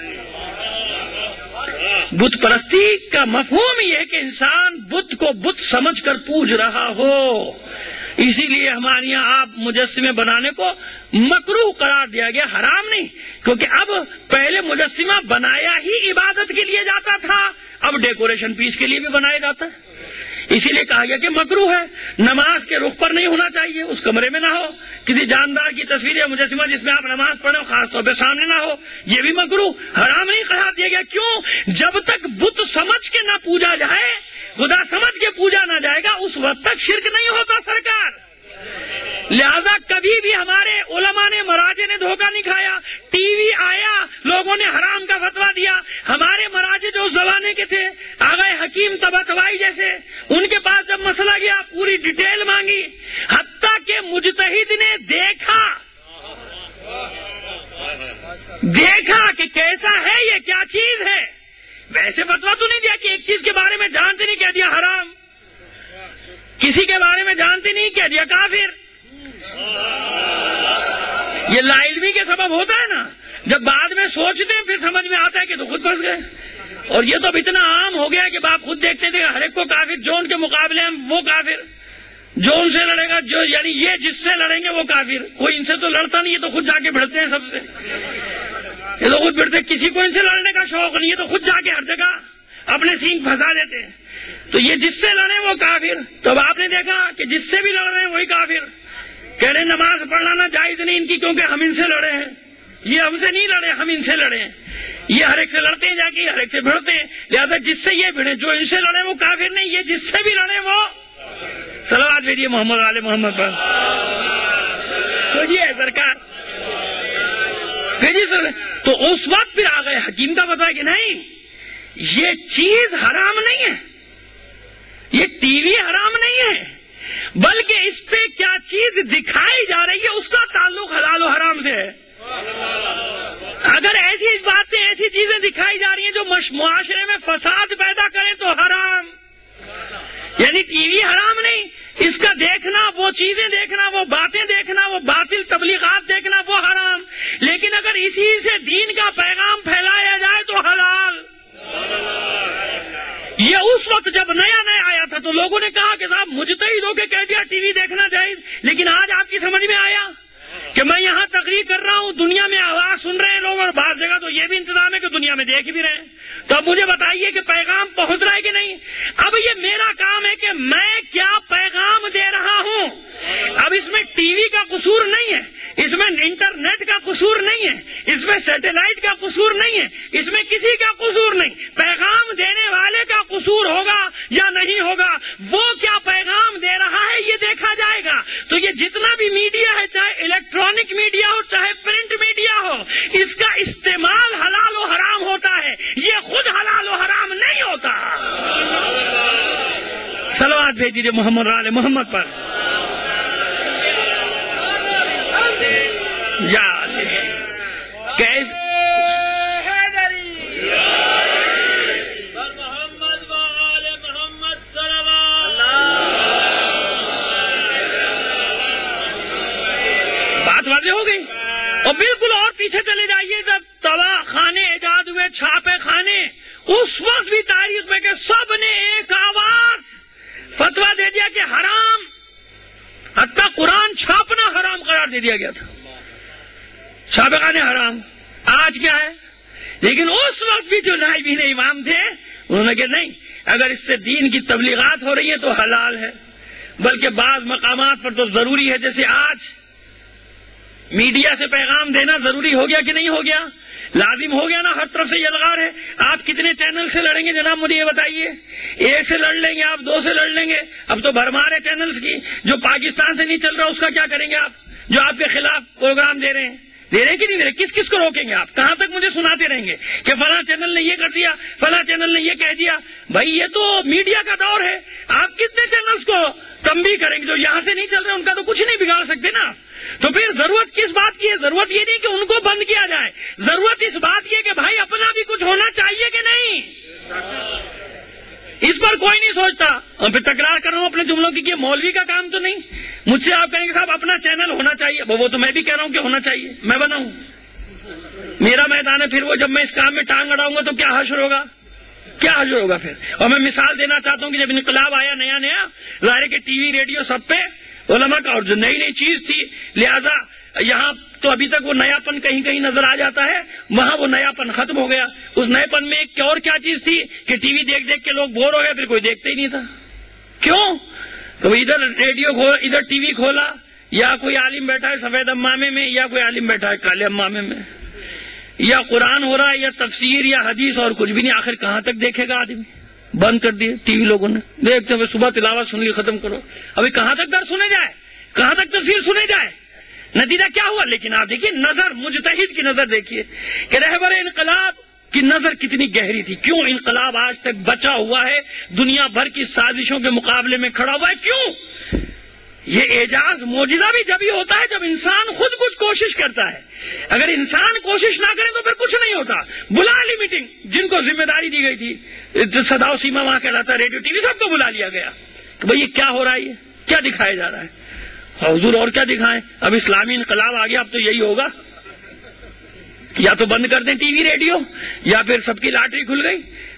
بت پرستی کا مفہوم یہ ہے کہ انسان بت کو بت سمجھ کر پوج رہا ہو. اسی لیے ہمارے یہاں آپ مجسمے بنانے کو مکروہ قرار دیا گیا، حرام نہیں. کیونکہ اب پہلے مجسمہ بنایا ہی عبادت کے لیے جاتا تھا، اب ڈیکوریشن پیس کے لیے بھی بنایا جاتا ہے. اسی لیے کہا گیا کہ مکروہ ہے. نماز کے رخ پر نہیں ہونا چاہیے، اس کمرے میں نہ ہو. کسی جاندار کی تصویر یا مجسمہ جس میں آپ نماز پڑھیں خاص طور پہ سامنے نہ ہو، یہ بھی مکروہ، حرام نہیں قرار دیا گیا. کیوں؟ جب تک بت سمجھ کے نہ پوجا جائے، خدا سمجھ کے پوجا نہ جائے گا، اس وقت تک شرک نہیں ہوتا سرکار. لہذا کبھی بھی ہمارے علماء نے مراجع نے دھوکہ نہیں کھایا. ٹی وی آیا لوگوں نے حرام کا فتویٰ دیا. ہمارے مراجع جو اس زمانے کے تھے، آغائے حکیم طباطبائی جیسے، ان کے پاس جب مسئلہ گیا پوری ڈیٹیل مانگی، حتیٰ کہ مجتہد نے دیکھا کہ کیسا ہے، یہ کیا چیز ہے. ویسے فتویٰ تو نہیں دیا کہ ایک چیز کے بارے میں جانتے نہیں کہہ دیا حرام، کسی کے بارے میں جانتے نہیں کہہ دیا کافر. یہ لا علمی کے سبب ہوتا ہے نا، جب بعد میں سوچتے ہیں پھر سمجھ میں آتا ہے کہ تو خود پھنس گئے. اور یہ تو اب اتنا عام ہو گیا کہ آپ خود دیکھتے تھے ہر ایک کو کافر، جو ان کے مقابلے میں وہ کافر، جو ان سے لڑے گا، جو یعنی یہ جس سے لڑیں گے وہ کافر. کوئی ان سے تو لڑتا نہیں، یہ تو خود جا کے بھڑتے ہیں سب سے، یہ تو خود بھڑتے. کسی کو ان سے لڑنے کا شوق نہیں ہے تو خود جا کے ہر جگہ اپنے سینگ پھنسا دیتے ہیں. تو یہ جس سے لڑے وہ کافر. تو اب آپ نے دیکھا کہ جس سے بھی لڑ رہے ہیں وہی کافر. کہہ رہے نماز پڑھنا جائز نہیں ان کی کیونکہ ہم ان سے لڑے ہیں. یہ ہم سے نہیں لڑے، ہم ان سے لڑے ہیں. یہ ہر ایک سے لڑتے ہیں، جا کے ہر ایک سے بھڑتے ہیں. لہٰذا جس سے یہ بھڑے، جو ان سے لڑے وہ کافر نہیں، یہ جس سے بھی لڑے وہ. صلوات بھیجیے محمد علی محمد پر. تو یہ ہے سرکار. تو اس وقت پھر آ گئے حکیم کا بتا کہ نہیں یہ چیز حرام نہیں ہے، یہ ٹی وی حرام نہیں ہے، بلکہ اس پہ کیا چیز دکھائی جا رہی ہے اس کا تعلق حلال و حرام سے ہے. اگر ایسی باتیں، ایسی چیزیں دکھائی جا رہی ہیں جو معاشرے میں فساد پیدا کریں تو حرام. یعنی ٹی وی حرام نہیں، اس کا دیکھنا، وہ چیزیں دیکھنا، وہ باتیں دیکھنا، وہ باطل تبلیغات دیکھنا وہ حرام. لیکن اگر اسی سے دین کا پیغام پھیلایا جائے تو حلال. یہ اس وقت جب نیا نیا آیا تھا تو لوگوں نے کہا کہ صاحب مجتہد ہو کے کہہ دیا ٹی وی دیکھنا جائز. لیکن آج آپ کی سمجھ میں آیا کہ میں یہاں تقریر کر رہا ہوں، دنیا میں آواز سن رہے ہیں لوگ، اور بعض جگہ تو یہ بھی انتظام ہے کہ دنیا میں دیکھ بھی رہے ہیں. تو اب مجھے بتائیے کہ پیغام پہنچ رہا ہے کہ نہیں؟ اب یہ میرا کام ہے کہ میں کیا پیغام دے رہا ہوں. اب اس میں ٹی وی کا قصور نہیں ہے، اس میں انٹرنیٹ کا قصور نہیں ہے، اس میں سیٹلائٹ کا قصور نہیں ہے، اس میں کسی کا قصور نہیں. پیغام دینے والے کا قصور ہوگا یا نہیں ہوگا، وہ کیا پیغام دے رہا ہے یہ دیکھا جائے گا. تو یہ جتنا بھی میڈیا ہے، چاہے الیکٹرانک میڈیا ہو چاہے پرنٹ میڈیا ہو، اس کا استعمال حلال و حرام ہوتا ہے، یہ خود حلال و حرام نہیں ہوتا. صلوات بھیج دیجیے محمد علی محمد پر. جا کیسے ہو گئی. اور بالکل اور پیچھے چلے جائیے، جب تباہ خانے ایجاد ہوئے، چھاپے خانے، اس وقت بھی تاریخ میں کہ سب نے ایک آواز فتویٰ دے دیا کہ حرام، حتیٰ قرآن چھاپنا حرام قرار دے دیا گیا تھا. چھاپے خانے حرام. آج کیا ہے؟ لیکن اس وقت بھی جو نائبین امام تھے انہوں نے کہا نہیں، اگر اس سے دین کی تبلیغات ہو رہی ہے تو حلال ہے. بلکہ بعض مقامات پر تو ضروری ہے، جیسے آج میڈیا سے پیغام دینا ضروری ہو گیا کہ نہیں ہو گیا؟ لازم ہو گیا نا. ہر طرف سے یہ الغار ہے. آپ کتنے چینل سے لڑیں گے جناب مجھے یہ بتائیے؟ ایک سے لڑ لیں گے آپ، دو سے لڑ لیں گے. اب تو بھرمار ہے چینلز کی. جو پاکستان سے نہیں چل رہا اس کا کیا کریں گے آپ؟ جو آپ کے خلاف پروگرام دے رہے ہیں کہ نہیں دے رہے؟ کس کس کو روکیں گے آپ؟ کہاں تک مجھے سناتے رہیں گے کہ فلاں چینل نے یہ کر دیا، فلاں چینل نے یہ کہہ دیا؟ بھائی یہ تو میڈیا کا دور ہے. آپ کتنے چینلز کو تنبیہ کریں گے؟ جو یہاں سے نہیں چل رہے ان کا تو کچھ نہیں بگاڑ سکتے نا. تو پھر ضرورت کس بات کی ہے؟ ضرورت یہ نہیں کہ ان کو بند کیا جائے، ضرورت اس بات کی ہے کہ بھائی اپنا بھی کچھ ہونا چاہیے کہ نہیں. اس پر کوئی نہیں سوچتا. اور پھر تکرار کر رہا ہوں اپنے جملوں کی کہ مولوی کا کام تو نہیں. مجھ سے آپ کہیں گے صاحب اپنا چینل ہونا چاہیے، وہ تو میں بھی کہہ رہا ہوں کہ ہونا چاہیے، میں بناؤں، میرا میدان ہے. پھر وہ جب میں اس کام میں ٹانگ اڑاؤں گا تو کیا حشر ہوگا؟ کیا حشر ہوگا پھر؟ اور میں مثال دینا چاہتا ہوں کہ جب انقلاب آیا نیا ظاہر کہ ٹی وی ریڈیو سب پہ علماء کا، اور جو نئی نئی چیز تھی، لہذا یہاں تو ابھی تک وہ نیا پن کہیں کہیں نظر آ جاتا ہے، وہاں وہ نیا پن ختم ہو گیا. اس نئے پن میں ایک اور کیا چیز تھی کہ ٹی وی دیکھ دیکھ کے لوگ بور ہو گئے، پھر کوئی دیکھتے ہی نہیں تھا. کیوں؟ تو ادھر ریڈیو کھولا، ادھر ٹی وی کھولا، یا کوئی عالم بیٹھا ہے سفید امامے میں، یا کوئی عالم بیٹھا ہے کالے امامے میں، یا قرآن ہو رہا ہے، یا تفسیر، یا حدیث، اور کچھ بھی نہیں. آخر کہاں تک دیکھے گا آدمی؟ بند کر دیے ٹی وی لوگوں نے. دیکھتے ہوئے صبح تلاوت سن لی، ختم کرو. ابھی کہاں تک درس سنے جائے؟ کہاں تک تفسیر سنے جائے؟ نتیجہ کیا ہوا؟ لیکن آپ دیکھیے نظر، مجتہد کی نظر دیکھیے کہ رہبر انقلاب کی نظر کتنی گہری تھی. کیوں انقلاب آج تک بچا ہوا ہے، دنیا بھر کی سازشوں کے مقابلے میں کھڑا ہوا ہے؟ کیوں؟ یہ اعجاز، معجزہ بھی جب ہی ہوتا ہے جب انسان خود کچھ کوشش کرتا ہے. اگر انسان کوشش نہ کرے تو پھر کچھ نہیں ہوتا. بلا لی میٹنگ، جن کو ذمہ داری دی گئی تھی، صدا و سیما وہاں کہلاتا، ریڈیو ٹی وی، سب کو بلا لیا گیا کہ بھئی یہ کیا ہو رہا ہے، یہ کیا دکھایا جا رہا ہے؟ حضور اور کیا دکھائیں؟ اب اسلامی انقلاب آ گیا، اب تو یہی ہوگا، یا تو بند کر دیں ٹی وی ریڈیو، یا پھر سب کی لاٹری کھل گئی.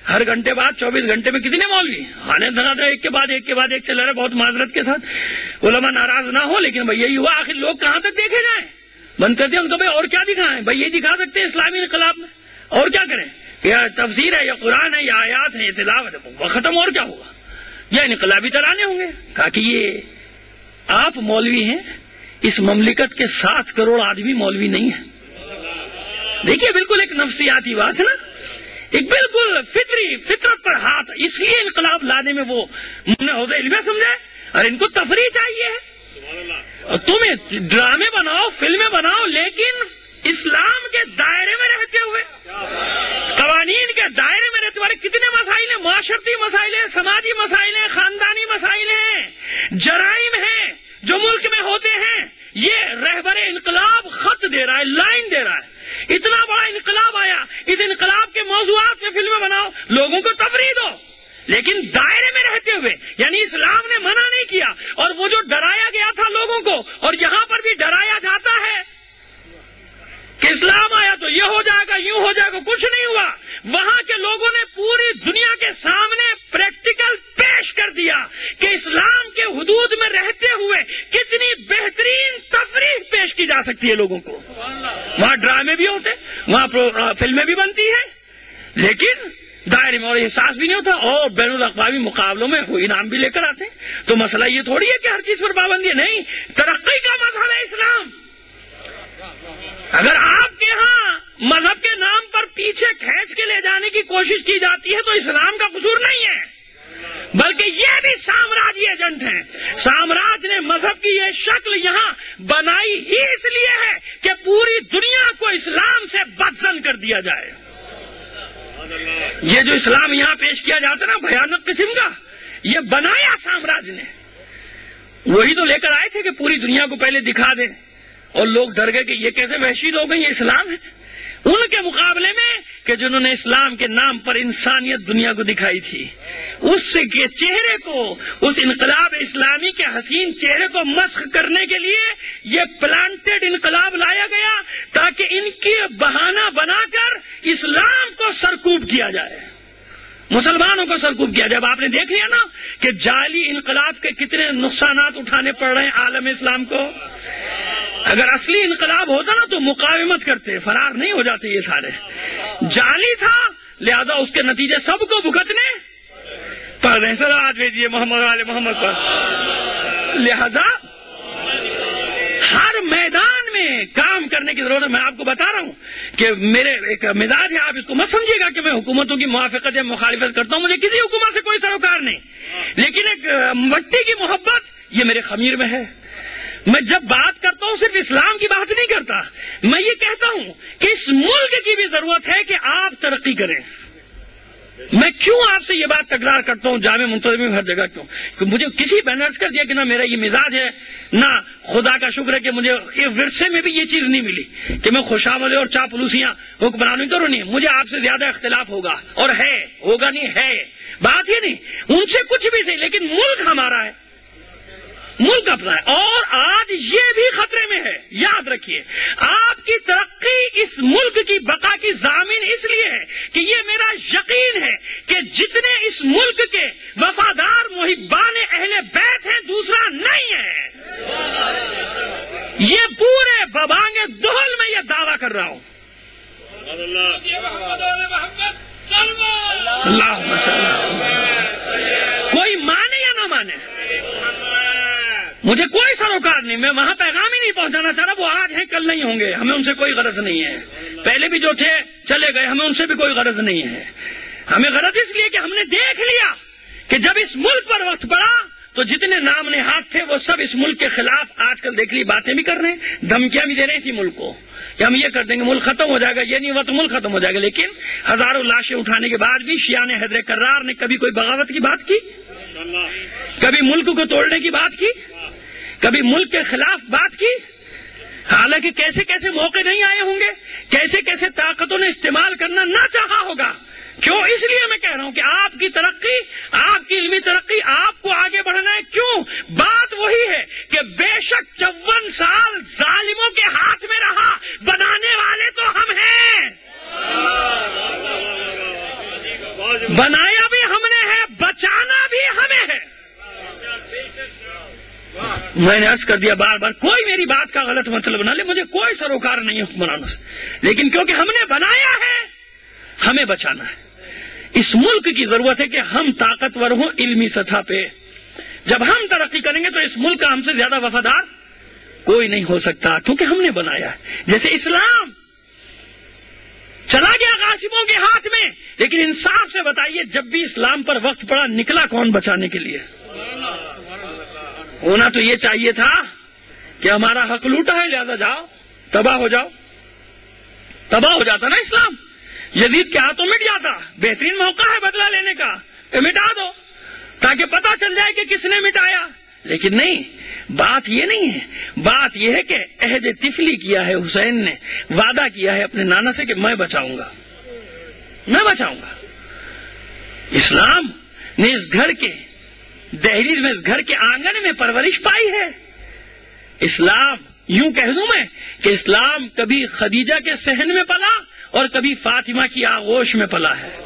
ہر گھنٹے بعد 24 گھنٹے میں کتنے مولوی آنے دھنا دھنا ایک کے بعد ایک چل رہے، بہت معذرت کے ساتھ علماء ناراض نہ ہو، لیکن بھائی یہی ہوا، آخر لوگ کہاں تک دیکھے جائیں؟ بند کر دیا ان کو، بھائی اور کیا دکھائیں؟ بھائی یہ دکھا سکتے ہیں اسلامی انقلاب میں، اور کیا کریں؟ یا تفسیر ہے یا قرآن ہے یا آیات ہے یا تلاوت ہے، وہ ختم، اور کیا ہوگا؟ یا انقلابی ترانے ہوں گے۔ کہا کہ یہ آپ مولوی ہیں، اس مملکت کے 7 کروڑ آدمی مولوی نہیں ہیں۔ دیکھیے بالکل ایک نفسیاتی بات ہے نا، ایک بالکل فطرت پر ہاتھ، اس لیے انقلاب لانے میں وہ عہدہ علمیہ سمجھے، اور ان کو تفریح چاہیے، اور تمہیں ڈرامے بناؤ، فلمیں بناؤ، لیکن اسلام کے دائرے میں رہتے ہوئے، قوانین کے دائرے میں رہتے ہوئے۔ کتنے مسائل ہیں، معاشرتی مسائل ہیں، سماجی مسائل ہیں، خاندانی مسائل ہیں، جرائم ہیں جو ملک میں ہوتے ہیں، یہ رہبر انقلاب خط دے رہا ہے، لائن دے رہا ہے۔ اتنا بڑا انقلاب آیا، اس انقلاب کے موضوعات میں فلمیں بناؤ، لوگوں کو تفریح دو، لیکن دائرے میں رہتے ہوئے، یعنی اسلام نے منع نہیں کیا، اور وہ جو ڈرایا گیا تھا لوگوں کو، اور یہاں پر بھی ڈرایا جاتا ہے کہ اسلام آیا تو یہ ہو جائے گا، یوں ہو جائے گا، کچھ نہیں ہوا۔ وہاں کے لوگوں نے پوری دنیا کے سامنے پریکٹیکل پیش کر دیا کہ اسلام کے حدود میں رہتے ہوئے کتنی بہترین تفریح پیش کی جا سکتی ہے لوگوں کو۔ وہاں ڈرامے بھی ہوتے، وہاں فلمیں بھی بنتی ہیں، لیکن دائرے میں اور احساس بھی نہیں ہوتا، اور بین الاقوامی مقابلوں میں وہ انعام بھی لے کر آتے ہیں۔ تو مسئلہ یہ تھوڑی ہے کہ ہر چیز پر پابندی ہے، نہیں، ترقی کا مذہب ہے اسلام۔ اگر آپ کے ہاں مذہب کے نام پر پیچھے کھینچ کے لے جانے کی کوشش کی جاتی ہے تو اسلام کا قصور نہیں ہے، بلکہ یہ بھی سامراجی ایجنٹ ہیں۔ سامراج نے مذہب کی یہ شکل یہاں بنائی ہی اس لیے ہے کہ پوری دنیا کو اسلام سے بدزن کر دیا جائے۔ یہ جو اسلام یہاں پیش کیا جاتا ہے نا، بھیانک قسم کا، یہ بنایا سامراج نے۔ وہی تو لے کر آئے تھے کہ پوری دنیا کو پہلے دکھا دیں، اور لوگ ڈر گئے کہ یہ کیسے وحشی لوگ ہیں، یہ اسلام ہے۔ ان کے مقابلے میں کہ جنہوں نے اسلام کے نام پر انسانیت دنیا کو دکھائی تھی، اس کے چہرے کو، اس انقلاب اسلامی کے حسین چہرے کو مسخ کرنے کے لیے یہ پلانٹڈ انقلاب لایا گیا، تاکہ ان کی بہانہ بنا کر اسلام کو سرکوب کیا جائے، مسلمانوں کو سرکوب کیا جائے۔ اب آپ نے دیکھ لیا نا کہ جعلی انقلاب کے کتنے نقصانات اٹھانے پڑ رہے ہیں عالم اسلام کو۔ اگر اصلی انقلاب ہوتا نا تو مقاومت کرتے، فرار نہیں ہو جاتے، یہ سارے جعلی تھا، لہذا اس کے نتیجے سب کو بھگتنے پڑ رہے ہیں۔ صلوات بھیجیے محمد والے محمد پر۔ لہذا ہر میدان میں کام کرنے کی ضرورت ہے۔ میں آپ کو بتا رہا ہوں کہ میرے ایک مزاج ہے، آپ اس کو مت سمجھیے گا کہ میں حکومتوں کی موافقت یا مخالفت کرتا ہوں، مجھے کسی حکومت سے کوئی سروکار نہیں، لیکن ایک مٹی کی محبت یہ میرے خمیر میں ہے۔ میں جب بات کرتا ہوں صرف اسلام کی بات نہیں کرتا، میں یہ کہتا ہوں کہ اس ملک کی بھی ضرورت ہے کہ آپ ترقی کریں۔ میں کیوں آپ سے یہ بات تکرار کرتا ہوں جامع منتظم میں ہر جگہ، کیوں کہ مجھے کسی بینرز کر دیا کہ نہ میرا یہ مزاج ہے، نہ خدا کا شکر ہے کہ مجھے یہ ورثے میں بھی یہ چیز نہیں ملی کہ میں خوشامدیں اور چاپلوسیاں حکمرانی کروں، نہیں، مجھے آپ سے زیادہ اختلاف ہوگا، اور ہے، ہوگا نہیں ہے، بات یہ نہیں، ان سے کچھ بھی صحیح، لیکن ملک ہمارا ہے، ملک اپنا ہے، اور آج یہ بھی خطرے میں ہے۔ یاد رکھیے، آپ کی ترقی اس ملک کی بقا کی ضامن اس لیے ہے کہ یہ میرا یقین ہے کہ جتنے اس ملک کے وفادار محبان اہل بیت ہیں، دوسرا نہیں ہے۔ یہ پورے ببانگ دہل میں یہ دعویٰ کر رہا ہوں۔ اللہم صلی اللہ، کوئی مانے یا نہ مانے، مجھے کوئی سروکار نہیں، میں وہاں پیغام ہی نہیں پہنچانا چاہ رہا، وہ آج ہیں کل نہیں ہوں گے، ہمیں ان سے کوئی غرض نہیں ہے، پہلے بھی جو تھے چلے گئے، ہمیں ان سے بھی کوئی غرض نہیں ہے۔ ہمیں غرض اس لیے کہ ہم نے دیکھ لیا کہ جب اس ملک پر وقت پڑا تو جتنے نام نہاد تھے وہ سب اس ملک کے خلاف آج کل دیکھ لی باتیں بھی کر رہے ہیں، دھمکیاں بھی دے رہے ہیں اسی ملک کو کہ ہم یہ کر دیں گے، ملک ختم ہو جائے گا، یہ نہیں ہوا تو ملک ختم ہو جائے گا۔ لیکن ہزاروں لاشیں اٹھانے کے بعد بھی شیعہ نے حیدر کرار نے کبھی کوئی بغاوت کی بات کی، کبھی ملک کو توڑنے کی بات کی، کبھی ملک کے خلاف بات کی، حالانکہ کیسے کیسے موقع نہیں آئے ہوں گے، کیسے کیسے طاقتوں نے استعمال کرنا نہ چاہا ہوگا۔ کیوں؟ اس لیے میں کہہ رہا ہوں کہ آپ کی ترقی، آپ کی علمی ترقی، آپ کو آگے بڑھنا ہے۔ کیوں؟ بات وہی ہے کہ بے شک 54 سال ظالموں کے ہاتھ میں رہا، بنانے والے تو ہم ہیں۔ بنایا بھی ہم نے ہے، بچانا بھی ہمیں ہے۔ میں نے عرض کر دیا بار بار، کوئی میری بات کا غلط مطلب نہ لے، مجھے کوئی سروکار نہیں ہے حکمرانوں سے، لیکن کیونکہ ہم نے بنایا ہے ہمیں بچانا ہے۔ اس ملک کی ضرورت ہے کہ ہم طاقتور ہوں علمی سطح پہ۔ جب ہم ترقی کریں گے تو اس ملک کا ہم سے زیادہ وفادار کوئی نہیں ہو سکتا، کیونکہ ہم نے بنایا ہے۔ جیسے اسلام چلا گیا غاصبوں کے ہاتھ میں، لیکن انصاف سے بتائیے جب بھی اسلام پر وقت پڑا نکلا کون بچانے کے لیے؟ ہونا تو یہ چاہیے تھا کہ ہمارا حق لوٹا ہے لہذا جاؤ تباہ ہو جاؤ، تباہ ہو جاتا نا اسلام، یزید کے ہاتھوں مٹ جاتا، بہترین موقع ہے بدلہ لینے کا کہ مٹا دو تاکہ پتہ چل جائے کہ کس نے مٹایا۔ لیکن نہیں، بات یہ نہیں ہے، بات یہ ہے کہ عہد طفلی کیا ہے حسین نے، وعدہ کیا ہے اپنے نانا سے کہ میں بچاؤں گا، میں بچاؤں گا۔ اسلام نے اس گھر کے دہلیز میں، اس گھر کے آنگن میں پرورش پائی ہے۔ اسلام یوں کہہ دوں میں کہ اسلام کبھی خدیجہ کے صحن میں پلا اور کبھی فاطمہ کی آغوش میں پلا ہے۔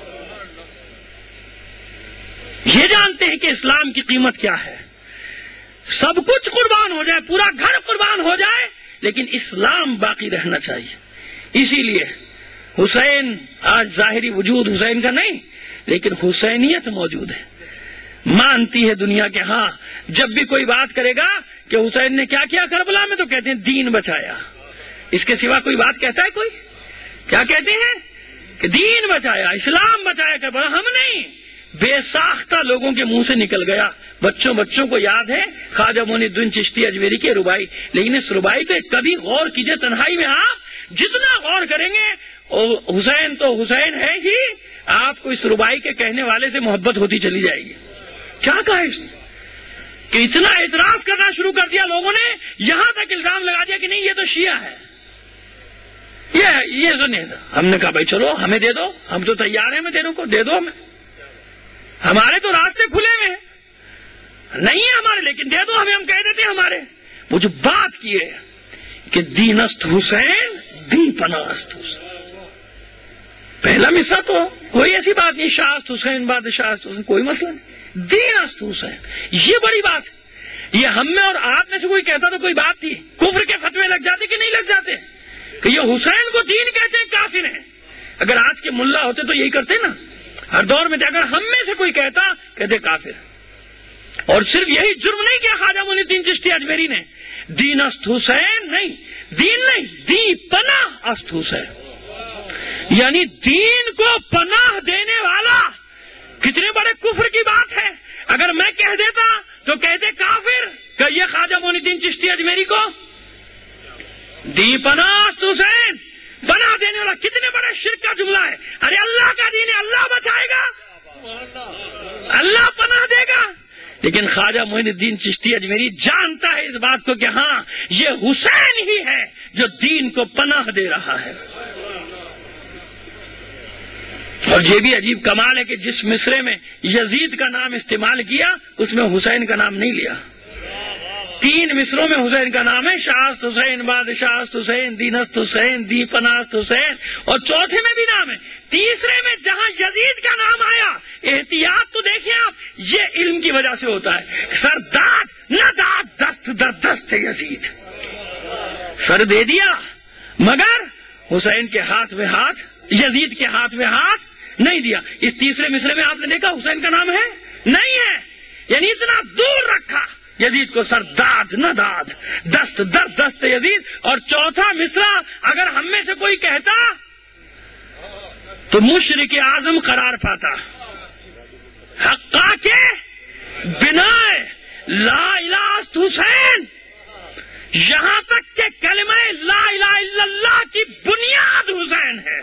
یہ جانتے ہیں کہ اسلام کی قیمت کیا ہے، سب کچھ قربان ہو جائے، پورا گھر قربان ہو جائے، لیکن اسلام باقی رہنا چاہیے۔ اسی لیے حسین آج ظاہری وجود حسین کا نہیں، لیکن حسینیت موجود ہے۔ مانتی ہے دنیا کے، ہاں جب بھی کوئی بات کرے گا کہ حسین نے کیا کیا کربلا میں، تو کہتے ہیں دین بچایا۔ اس کے سوا کوئی بات کہتا ہے کوئی؟ کیا کہتے ہیں کہ دین بچایا، اسلام بچایا کربلا، ہم نہیں۔ بے ساختہ لوگوں کے منہ سے نکل گیا۔ بچوں کو یاد ہے خواجہ معین الدین چشتی اجمیری کی ربائی، لیکن اس ربائی پہ کبھی غور کیجئے تنہائی میں، آپ جتنا غور کریں گے حسین تو حسین ہے ہی، آپ کو اس ربائی کے کہنے والے سے محبت ہوتی چلی جائے گی۔ کیا کہا اس نے کہ اتنا اعتراض کرنا شروع کر دیا لوگوں نے، یہاں تک الزام لگا دیا کہ نہیں یہ تو شیعہ ہے، یہ تو نہیں تھا۔ ہم نے کہا بھائی چلو ہمیں دے دو، ہم تو تیار ہیں ہمیں دینے کو، دے دو ہمیں، ہمارے تو راستے کھلے ہوئے ہیں، نہیں ہے ہمارے لیکن دے دو ہمیں، ہم کہہ دیتے ہیں ہمارے۔ وہ جو بات کی ہے کہ دینست حسین دی پناست حسین، پہلا مصرع تو کوئی ایسی بات نہیں شاست حسین بادشاہست حسین، کوئی مسئلہ نہیں، دینست حسین، یہ بڑی بات ہے۔ یہ ہم میں اور آپ میں سے کوئی کہتا تو کوئی بات تھی، کفر کے فتوے لگ جاتے کہ نہیں لگ جاتے کہ یہ حسین کو دین کہتے ہیں کافر ہیں۔ اگر آج کے ملا ہوتے تو یہی کرتے نا، ہر دور میں اگر ہم میں سے کوئی کہتا کہتے کافر۔ اور صرف یہی جرم نہیں کیا خواجہ معین الدین چشتی اجمیری نے، دینست حسین نہیں، دین نہیں، دی پناہ است حسین، یعنی دین کو پناہ دینے والا۔ کتنے بڑے کفر کی بات ہے، اگر میں کہہ دیتا تو کہتے کافر کہ یہ خواجہ معین الدین چشتی اجمیری کو دی پناہ است حسین، پناہ دینے والا، کتنے بڑے شرک کا جملہ ہے۔ ارے اللہ کا دین ہے، اللہ بچائے گا، اللہ پناہ دے گا، لیکن خواجہ معین الدین چشتی اجمیری جانتا ہے اس بات کو کہ ہاں یہ حسین ہی ہے جو دین کو پناہ دے رہا ہے۔ اور یہ بھی عجیب کمال ہے کہ جس مصرے میں یزید کا نام استعمال کیا اس میں حسین کا نام نہیں لیا۔ 3 مصروں میں حسین کا نام ہے، شاست حسین بادشاہست حسین دینست حسین دی پناست حسین، اور چوتھے میں بھی نام ہے۔ تیسرے میں جہاں یزید کا نام آیا، احتیاط تو دیکھیں آپ، یہ علم کی وجہ سے ہوتا ہے۔ سر داد نہ داد، دست در دست یزید، سر دے دیا مگر حسین کے ہاتھ میں ہاتھ، یزید کے ہاتھ میں ہاتھ نہیں دیا۔ اس تیسرے مصرے میں آپ نے دیکھا حسین کا نام ہے نہیں ہے، یعنی اتنا دور رکھا یزید کو، سر داد نہ داد، دست در دست یزید۔ اور چوتھا مصرع اگر ہم میں سے کوئی کہتا تو مشرک اعظم قرار پاتا، حقا کے بنا لا الہ است حسین، یہاں تک کہ کلمہ لا الہ الا اللہ کی بنیاد حسین ہے۔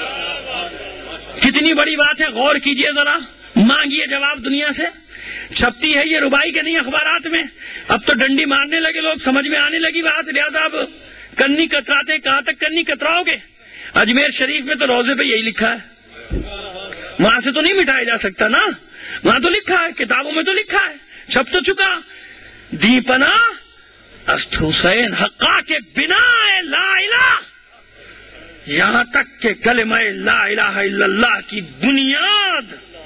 کتنی بڑی بات ہے، غور کیجئے ذرا، مانگیے جواب دنیا سے۔ چھپتی ہے یہ ربائی کے نہیں اخبارات میں، اب تو ڈنڈی مارنے لگے لوگ، سمجھ میں آنے لگی بات، لہذا اب کنی کتراتے، کہاں تک کنی کتراؤ گے؟ اجمیر شریف میں تو روزے پہ یہی لکھا ہے، وہاں سے تو نہیں مٹایا جا سکتا نا، وہاں تو لکھا ہے، کتابوں میں تو لکھا ہے، چھپ تو چکا، دی پناہ است حسین، حقا کے بنا لا الہ، یہاں تک کہ کلمہ لا الہ الا اللہ کی بنیاد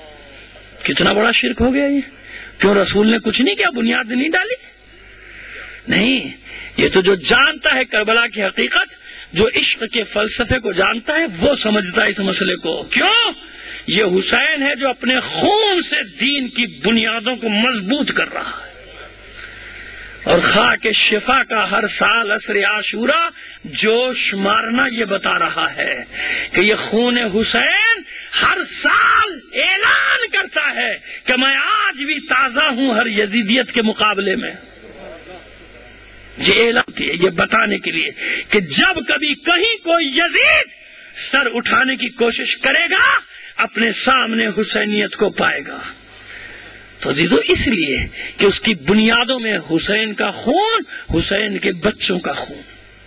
کتنا بڑا شرک ہو گیا یہ. کیوں رسول نے کچھ نہیں کیا, بنیاد نہیں ڈالی؟ نہیں, یہ تو جو جانتا ہے کربلا کی حقیقت, جو عشق کے فلسفے کو جانتا ہے, وہ سمجھتا ہے اس مسئلے کو. کیوں؟ یہ حسین ہے جو اپنے خون سے دین کی بنیادوں کو مضبوط کر رہا ہے, اور خاک شفا کا ہر سال عصر عاشورہ جوش مارنا یہ بتا رہا ہے کہ یہ خون حسین ہر سال اعلان کرتا ہے کہ میں آج بھی تازہ ہوں ہر یزیدیت کے مقابلے میں. یہ اعلان ہے, یہ بتانے کے لیے کہ جب کبھی کہیں کوئی یزید سر اٹھانے کی کوشش کرے گا اپنے سامنے حسینیت کو پائے گا. تو عزیزو اس لیے کہ اس کی بنیادوں میں حسین کا خون, حسین کے بچوں کا خون.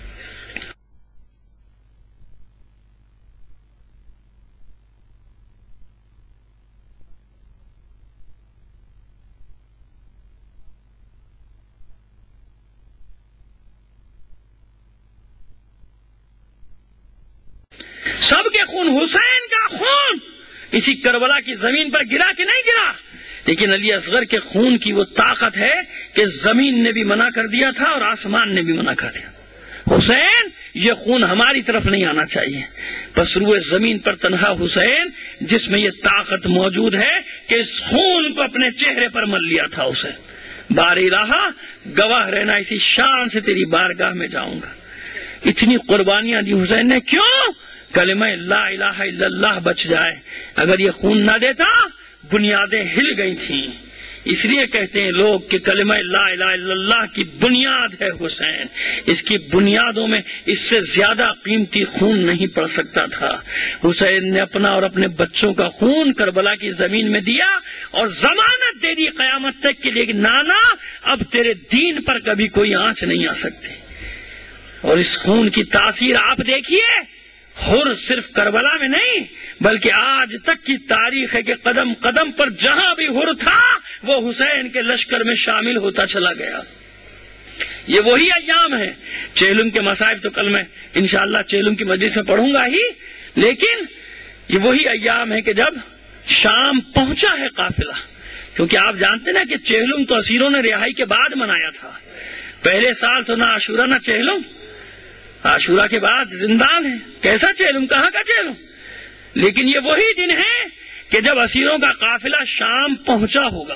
سب کے خون, حسین کا خون اسی کربلا کی زمین پر گرا کہ نہیں گرا, لیکن علی اصغر کے خون کی وہ طاقت ہے کہ زمین نے بھی منع کر دیا تھا اور آسمان نے بھی منع کر دیا. حسین, یہ خون ہماری طرف نہیں آنا چاہیے. بس روئے زمین پر تنہا حسین جس میں یہ طاقت موجود ہے کہ اس خون کو اپنے چہرے پر مل لیا تھا. حسین بار الہا گواہ رہنا, اسی شان سے تیری بارگاہ میں جاؤں گا. اتنی قربانیاں دی حسین نے, کیوں؟ کلمہ لا الہ الا اللہ بچ جائے. اگر یہ خون نہ دیتا بنیادیں ہل گئی تھیں. اس لیے کہتے ہیں لوگ کہ کلمہ لا الہ الا اللہ کی بنیاد ہے حسین. اس کی بنیادوں میں اس سے زیادہ قیمتی خون نہیں پڑ سکتا تھا. حسین نے اپنا اور اپنے بچوں کا خون کربلا کی زمین میں دیا اور ضمانت دے دی قیامت تک کے لیے کہ نانا اب تیرے دین پر کبھی کوئی آنچ نہیں آ سکتی. اور اس خون کی تاثیر آپ دیکھیے, حر صرف کربلا میں نہیں بلکہ آج تک کی تاریخ ہے کہ قدم قدم پر جہاں بھی حر تھا وہ حسین کے لشکر میں شامل ہوتا چلا گیا. یہ وہی ایام ہیں. چہلم کے مصائب تو کل میں انشاءاللہ چہلم کی مجلس میں پڑھوں گا ہی, لیکن یہ وہی ایام ہے کہ جب شام پہنچا ہے قافلہ. کیونکہ آپ جانتے نا کہ چہلم تو اسیروں نے رہائی کے بعد منایا تھا. پہلے سال تو نہ عاشورہ نہ چہلم, عاشورہ کے بعد زندان ہے. کیسا چہلم, کہاں کا چہلم؟ لیکن یہ وہی دن ہے کہ جب اسیروں کا قافلہ شام پہنچا ہوگا.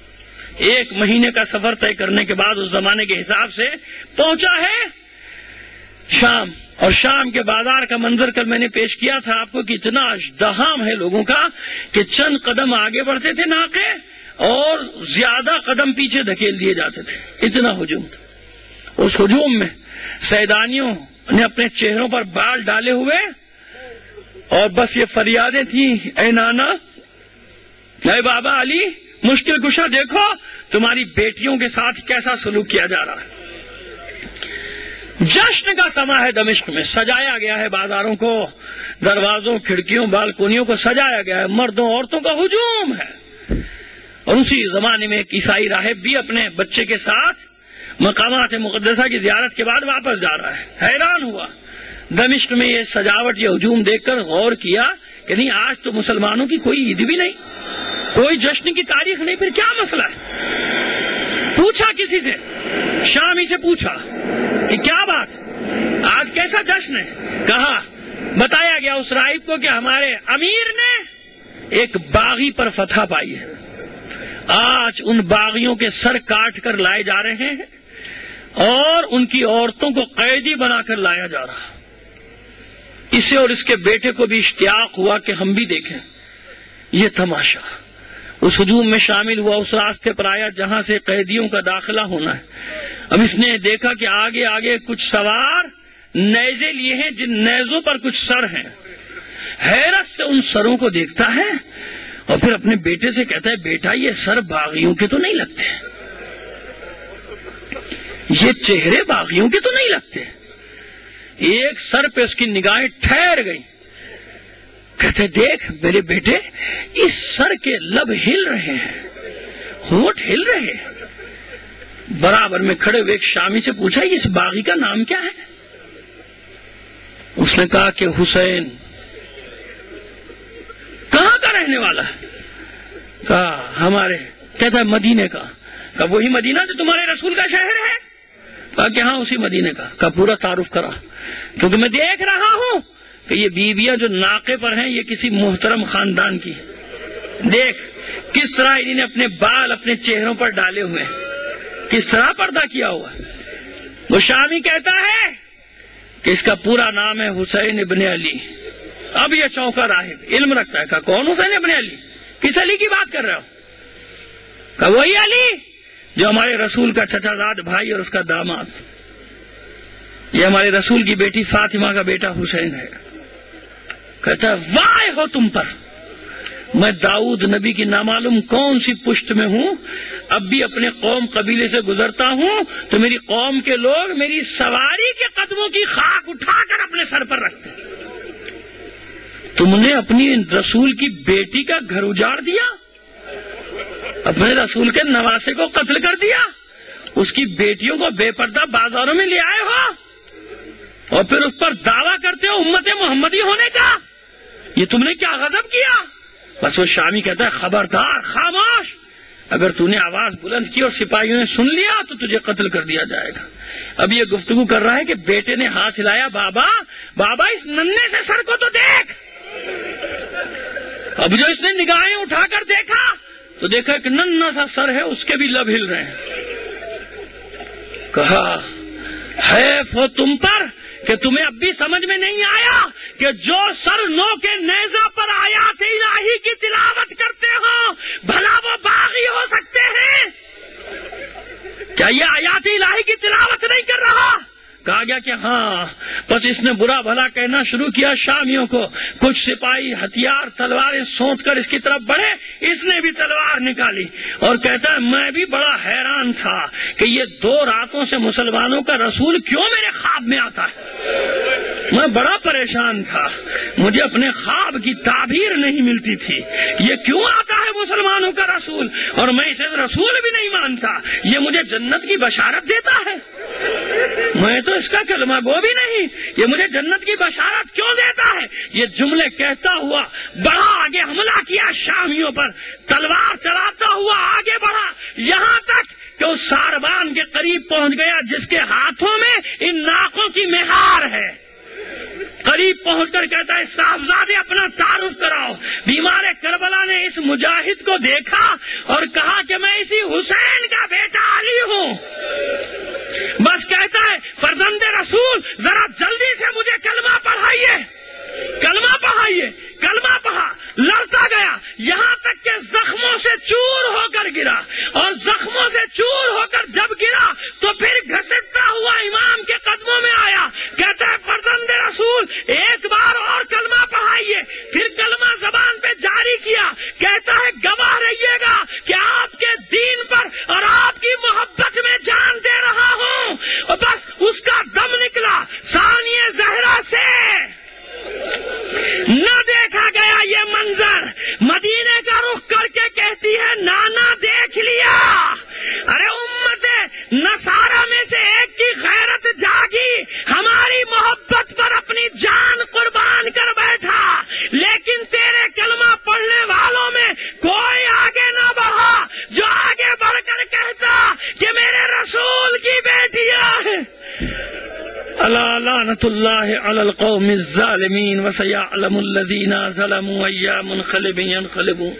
1 مہینے کا سفر طے کرنے کے بعد اس زمانے کے حساب سے پہنچا ہے شام. اور شام کے بازار کا منظر کل میں نے پیش کیا تھا آپ کو کہ اتنا ازدحام ہے لوگوں کا کہ چند قدم آگے بڑھتے تھے ناقے اور زیادہ قدم پیچھے دھکیل دیے جاتے تھے. اتنا ہجوم تھا. اس ہجوم میں سیدانیوں نے اپنے چہروں پر بال ڈالے ہوئے اور بس یہ فریادیں تھیں, اے نانا, اے بابا علی, مشکل کشا دیکھو تمہاری بیٹیوں کے ساتھ کیسا سلوک کیا جا رہا ہے. جشن کا سما ہے دمشق میں, سجایا گیا ہے بازاروں کو, دروازوں کھڑکیوں بالکونیوں کو سجایا گیا ہے, مردوں عورتوں کا ہجوم ہے. اور اسی زمانے میں ایک عیسائی راہب بھی اپنے بچے کے ساتھ مقامات مقدسہ کی زیارت کے بعد واپس جا رہا ہے. حیران ہوا دمشق میں یہ سجاوٹ, یہ ہجوم دیکھ کر غور کیا کہ نہیں آج تو مسلمانوں کی کوئی عید بھی نہیں, کوئی جشن کی تاریخ نہیں, پھر کیا مسئلہ ہے؟ پوچھا کسی سے, شامی سے پوچھا کہ کیا بات, آج کیسا جشن ہے؟ کہا, بتایا گیا اس راہب کو کہ ہمارے امیر نے ایک باغی پر فتح پائی ہے, آج ان باغیوں کے سر کاٹ کر لائے جا رہے ہیں اور ان کی عورتوں کو قیدی بنا کر لایا جا رہا. اسے اور اس کے بیٹے کو بھی اشتیاق ہوا کہ ہم بھی دیکھیں یہ تماشا. اس ہجوم میں شامل ہوا, اس راستے پر آیا جہاں سے قیدیوں کا داخلہ ہونا ہے. اب اس نے دیکھا کہ آگے آگے کچھ سوار نیزے لیے ہیں جن نیزوں پر کچھ سر ہیں. حیرت سے ان سروں کو دیکھتا ہے اور پھر اپنے بیٹے سے کہتا ہے, بیٹا یہ سر باغیوں کے تو نہیں لگتے, یہ چہرے باغیوں کے تو نہیں لگتے. ایک سر پہ اس کی نگاہیں ٹھہر گئی. کہتے دیکھ میرے بیٹے, اس سر کے لب ہل رہے ہیں, ہونٹ ہل رہے ہیں. برابر میں کھڑے ہوئے ایک شامی سے پوچھا, اس باغی کا نام کیا ہے؟ اس نے کہا کہ حسین. کہاں کا رہنے والا ہے؟ کہا ہمارے، کہتا ہے مدینے کا. کہا وہی مدینہ جو تمہارے رسول کا شہر ہے؟ کہا کہ ہاں اسی مدینے کا. کہا پورا تعارف کرا، کیونکہ میں دیکھ رہا ہوں کہ یہ بیویاں جو ناقے پر ہیں یہ کسی محترم خاندان کی. دیکھ کس طرح انہوں نے اپنے بال اپنے چہروں پر ڈالے ہوئے ہیں، کس طرح پردہ کیا ہوا. وہ شامی کہتا ہے کہ اس کا پورا نام ہے حسین ابن علی. اب یہ چونکا راہب علم رکھتا ہے. کہا کون حسین ابن علی؟ کس علی کی بات کر رہے ہو؟ کہا وہی علی جو ہمارے رسول کا چچا زاد بھائی اور اس کا داماد. یہ ہمارے رسول کی بیٹی فاطمہ کا بیٹا حسین ہے. کہتا ہے وائے ہو تم پر، میں داؤد نبی کی نامعلوم کون سی پشت میں ہوں، اب بھی اپنے قوم قبیلے سے گزرتا ہوں تو میری قوم کے لوگ میری سواری کے قدموں کی خاک اٹھا کر اپنے سر پر رکھتے. تم نے اپنی رسول کی بیٹی کا گھر اجاڑ دیا، اپنے رسول کے نواسے کو قتل کر دیا، اس کی بیٹیوں کو بے پردہ بازاروں میں لے آئے ہو اور پھر اس پر دعویٰ کرتے ہو امت محمدی ہونے کا. یہ تم نے کیا غضب کیا؟ بس وہ شامی کہتا ہے خبردار، خاموش، اگر تو نے آواز بلند کی اور سپاہیوں نے سن لیا تو تجھے قتل کر دیا جائے گا. اب یہ گفتگو کر رہا ہے کہ بیٹے نے ہاتھ ہلایا، بابا بابا اس ننھے سے سر کو تو دیکھ. اب جو اس نے نگاہیں اٹھا کر دیکھا تو دیکھا کہ ننھا سا سر ہے، اس کے بھی لب ہل رہے ہیں. کہا حیف ہو تم پر کہ تمہیں اب بھی سمجھ میں نہیں آیا کہ جو سر نو کے نیزہ پر آیات الہی کی تلاوت کرتے ہو بھلا وہ باغی ہو سکتے ہیں؟ کیا یہ آیات الہی کی تلاوت نہیں کر رہا؟ کہا گیا کہ ہاں. بس اس نے برا بھلا کہنا شروع کیا شامیوں کو. کچھ سپاہی ہتھیار تلواریں سونت کر اس کی طرف بڑھے، اس نے بھی تلوار نکالی اور کہتا ہے میں بھی بڑا حیران تھا کہ یہ 2 راتوں سے مسلمانوں کا رسول کیوں میرے خواب میں آتا ہے. میں بڑا پریشان تھا، مجھے اپنے خواب کی تعبیر نہیں ملتی تھی. یہ کیوں آتا ہے مسلمانوں کا رسول اور میں اسے رسول بھی نہیں مانتا؟ یہ مجھے جنت کی بشارت دیتا ہے، میں تو اس کا کلمہ گو بھی نہیں، یہ مجھے جنت کی بشارت کیوں دیتا ہے؟ یہ جملے کہتا ہوا بڑا آگے حملہ کیا شامیوں پر، تلوار چلاتا ہوا آگے بڑھا یہاں تک کہ اس ساربان کے قریب پہنچ گیا جس کے ہاتھوں میں ان ناقوں کی مہار ہے. قریب پہنچ کر کہتا ہے صاحبزادے اپنا تعارف کراؤ. بیمار کربلا نے اس مجاہد کو دیکھا اور کہا کہ میں اسی حسین کا بیٹا علی ہوں. بس کہتا ہے فرزند رسول ذرا جلدی سے مجھے کلمہ پڑھائیے. کلمہ پڑھائیے. کلمہ پڑھا، لڑتا گیا یہاں تک کہ زخموں سے چور ہو کر گرا، اور زخموں سے چور ہو کر جب گرا تو پھر گھسٹتا ہوا امام کے قدموں میں آیا. کہتا ہے فرزند رسول ایک بار اور کلمہ پڑھائیے. پھر کلمہ زبان پہ جاری کیا. کہتا ہے گواہ رہیے گا کہ آپ کے دین پر اور آپ کی محبت میں جان دے رہا ہوں. اور بس اس کا دم نکلا. ثانیہ زہرا سے نہ دیکھا گیا یہ منظر. مدینے کا رخ کر کے کہتی ہے نانا دیکھ لیا. ارے امت نصارہ میں سے ایک کی غیرت جاگی، ہماری محبت پر اپنی جان قربان کر بیٹھا، لیکن تیرے کلمہ پڑھنے والوں میں کوئی آگے نہ بڑھا جو آگے بڑھ کر کہتا کہ میرے رسول کی بیٹیاں ہیں. الا لعنت اللہ علی القوم الظالمین وسیعلم الذین ظلموا ای منقلب ینقلبون.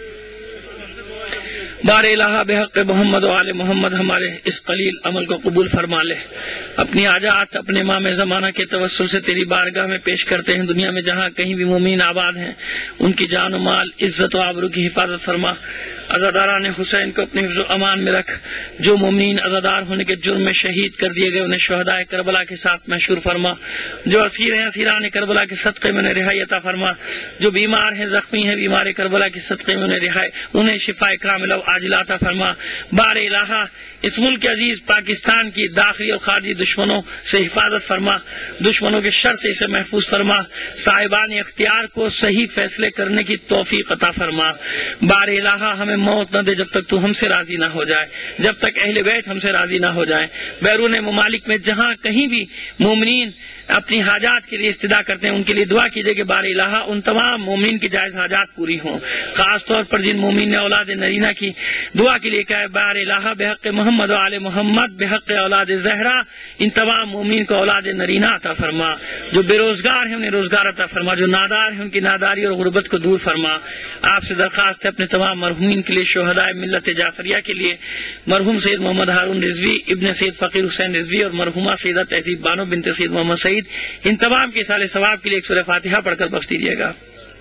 بار الہ بحق محمد و آل محمد ہمارے اس قلیل عمل کو قبول فرما لے. اپنی آجات اپنے امام زمانہ کے توسل سے تیری بارگاہ میں پیش کرتے ہیں. دنیا میں جہاں کہیں بھی مومین آباد ہیں ان کی جان و مال عزت و آبرو کی حفاظت فرما. عزاداران حسین کو اپنے حفظ و امان میں رکھ. جو مومنین عزادار ہونے کے جرم میں شہید کر دیے گئے انہیں شہدائے کربلا کے ساتھ محشور فرما. جو اسیر ہیں اسیران کربلا کے صدقے میں انہیں رہائی عطا فرما. جو بیمار ہیں زخمی ہیں بیمار کربلا کے صدقے میں انہیں شفائے کاملہ عاجلہ عطا فرما. بار الہ اس ملک عزیز پاکستان کی داخلی اور خارجی دشمنوں سے حفاظت فرما. دشمنوں کے شر سے اسے محفوظ فرما. صاحبان اختیار کو صحیح فیصلے کرنے کی توفیق عطا فرما. بار الہ ہمیں موت نہ دے جب تک تو ہم سے راضی نہ ہو جائے، جب تک اہل بیت ہم سے راضی نہ ہو جائیں۔ بیرون ممالک میں جہاں کہیں بھی مومنین اپنی حاجات کے لیے استدعا کرتے ہیں ان کے لیے دعا کیجئے کہ بار الہ ان تمام مومنین کی جائز حاجات پوری ہوں، خاص طور پر جن مومنین نے اولاد نرینہ کی دعا کے لیے کہا بار الہ بحق محمد و آل محمد بحق اولاد زہرا، ان تمام مومنین کو اولاد نرینہ عطا فرما، جو بے روزگار ہیں انہیں روزگار عطا فرما، جو نادار ہیں ان کی ناداری اور غربت کو دور فرما۔ آپ سے درخواست ہے اپنے تمام مرحومین کے لیے، شہدائے ملت جعفریہ کے لیے، مرحوم سید محمد ہارون رضوی ابن سید فقیر حسین رضوی اور مرحومہ سیدہ تہذیب بانو بنت سید محمد سعید، ان تمام کے سال ثواب کے لیے ایک سورہ فاتحہ پڑھ کر بخش دیجیے گا۔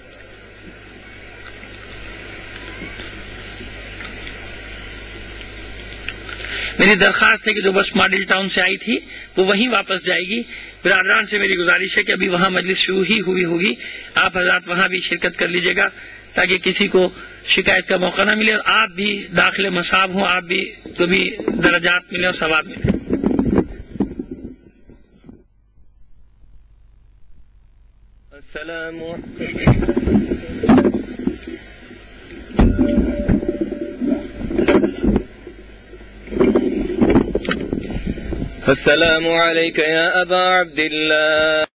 میری درخواست ہے کہ جو بس ماڈل ٹاؤن سے آئی تھی وہ وہیں واپس جائے گی۔ برادران سے میری گزارش ہے کہ ابھی وہاں مجلس شروع ہی ہوئی، آپ حضرات وہاں بھی شرکت کر لیجیے گا تاکہ کسی کو شکایت کا موقع نہ ملے، اور آپ بھی داخل مصاب ہوں، آپ بھی تو بھی درجات ملے اور ثواب ملے۔ السلام عليك يا أبا عبد الله